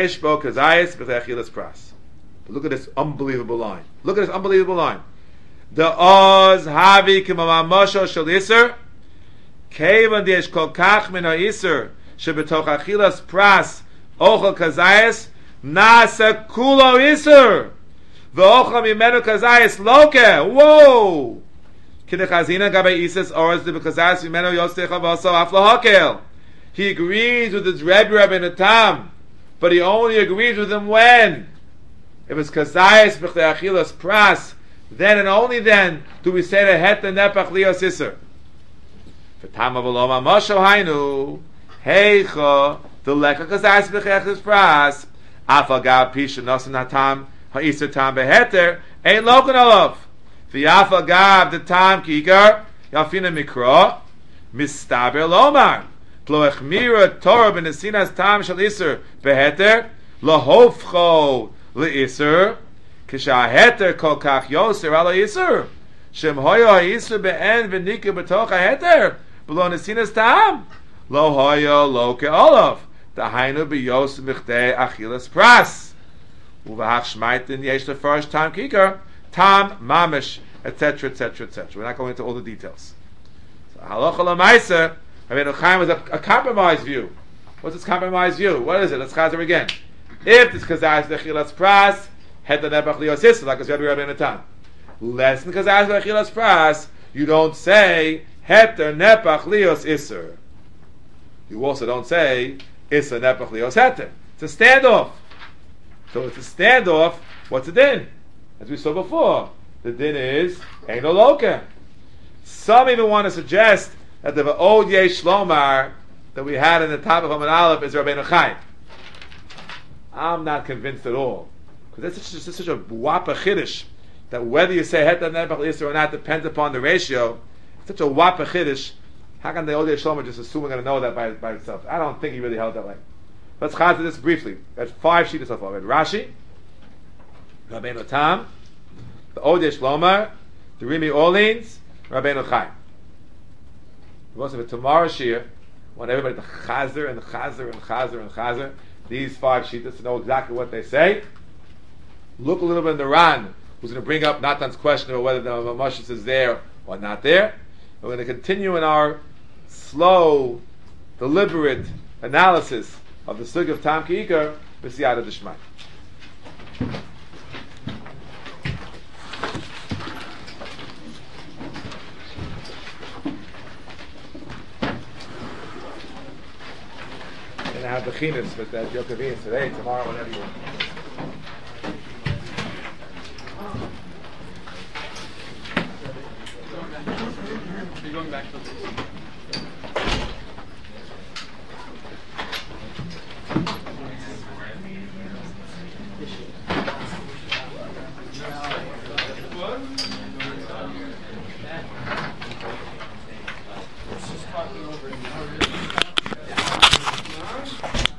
at this unbelievable line. Look at this unbelievable line. The Oz Havi Kimamamosho Shel Iser Kevan Desh Kol Kach Min HaIser Shebetoch Achilas Pras Ochel Kazayas Nasa Kulo Iser V'ochel Mimenu Kazayas Loke. Whoa! Kinechazina Gabe Isis Oz De Kazayas Mimenu Yostecha Vaso Aflo Hakel. He agrees with his Rabbi Tam. But he only agrees with him when? If it's Kazayas B'chtei Achilas Pras, then and only then do we say that Het Nepach Lios Isser. V'tama v'loma Moshe Hainu Heicha the Leka Kazayas B'chtei Achilas Pras Afagav Pisha Nosan Hatam Ha'Isser Tam Beheter Ein Lokan Olav V'Afagav the Tam Kikar Yafina Mikra Mistaber Lomar Lo echmira Torah b'nesinas tam shel iser beheter lo hofcho leiser kishaheter kol kach yoser ala iser shem hoya iser be'en v'nika b'toch haheter b'lo nesinas tam lo hoya lo ke'olav dahainu b'yoser b'chtei achilas pras uv'hach shmaitin yesh the first tam kikar tam mamish etc etc etc. We're not going into all the details. So halacha l'maisa. Rabbeinu Chaim was a compromised view. What's this compromised view? What is it? Let's chazer again. If it's kazayas lechilas pras, het the nepach lios iser, like it's Rabbeinu Tam. Less than kazayas lechilas pras, you don't say het the nepach lios iser. You also don't say iser nepach lios heter. It's a standoff. So it's a standoff. What's the din? As we saw before, the din is ein oloka. Some even want to suggest that the old Yesh Lomar that we had in the top of Amud Aleph is Rabbeinu Chaim. I'm not convinced at all, because that's such a whopper chiddush that whether you say Het Nepach Yisr or not depends upon the ratio. It's such a whopper chiddush. How can the old Yesh Lomar just assume we're going to know that by itself? I don't think he really held that way. Let's chaz to this briefly. At 5 sheets so far. Rashi, Rabbeinu Tam, the old Yesh Lomar, the Rimi Orleans, Rabbeinu Chaim. Most of it tomorrow Shir, want everybody to chazer and chazer and chazer and chazer these 5 sheets to know exactly what they say. Look a little bit in the Ran, who's going to bring up Natan's question about whether the Mamashis is there or not there. We're going to continue in our slow, deliberate analysis of the Sugya of Tam Ki'ikar b'siyata d'shmai. And I have the chinas with that Yokovin today, tomorrow, whenever you want. You're going back to this.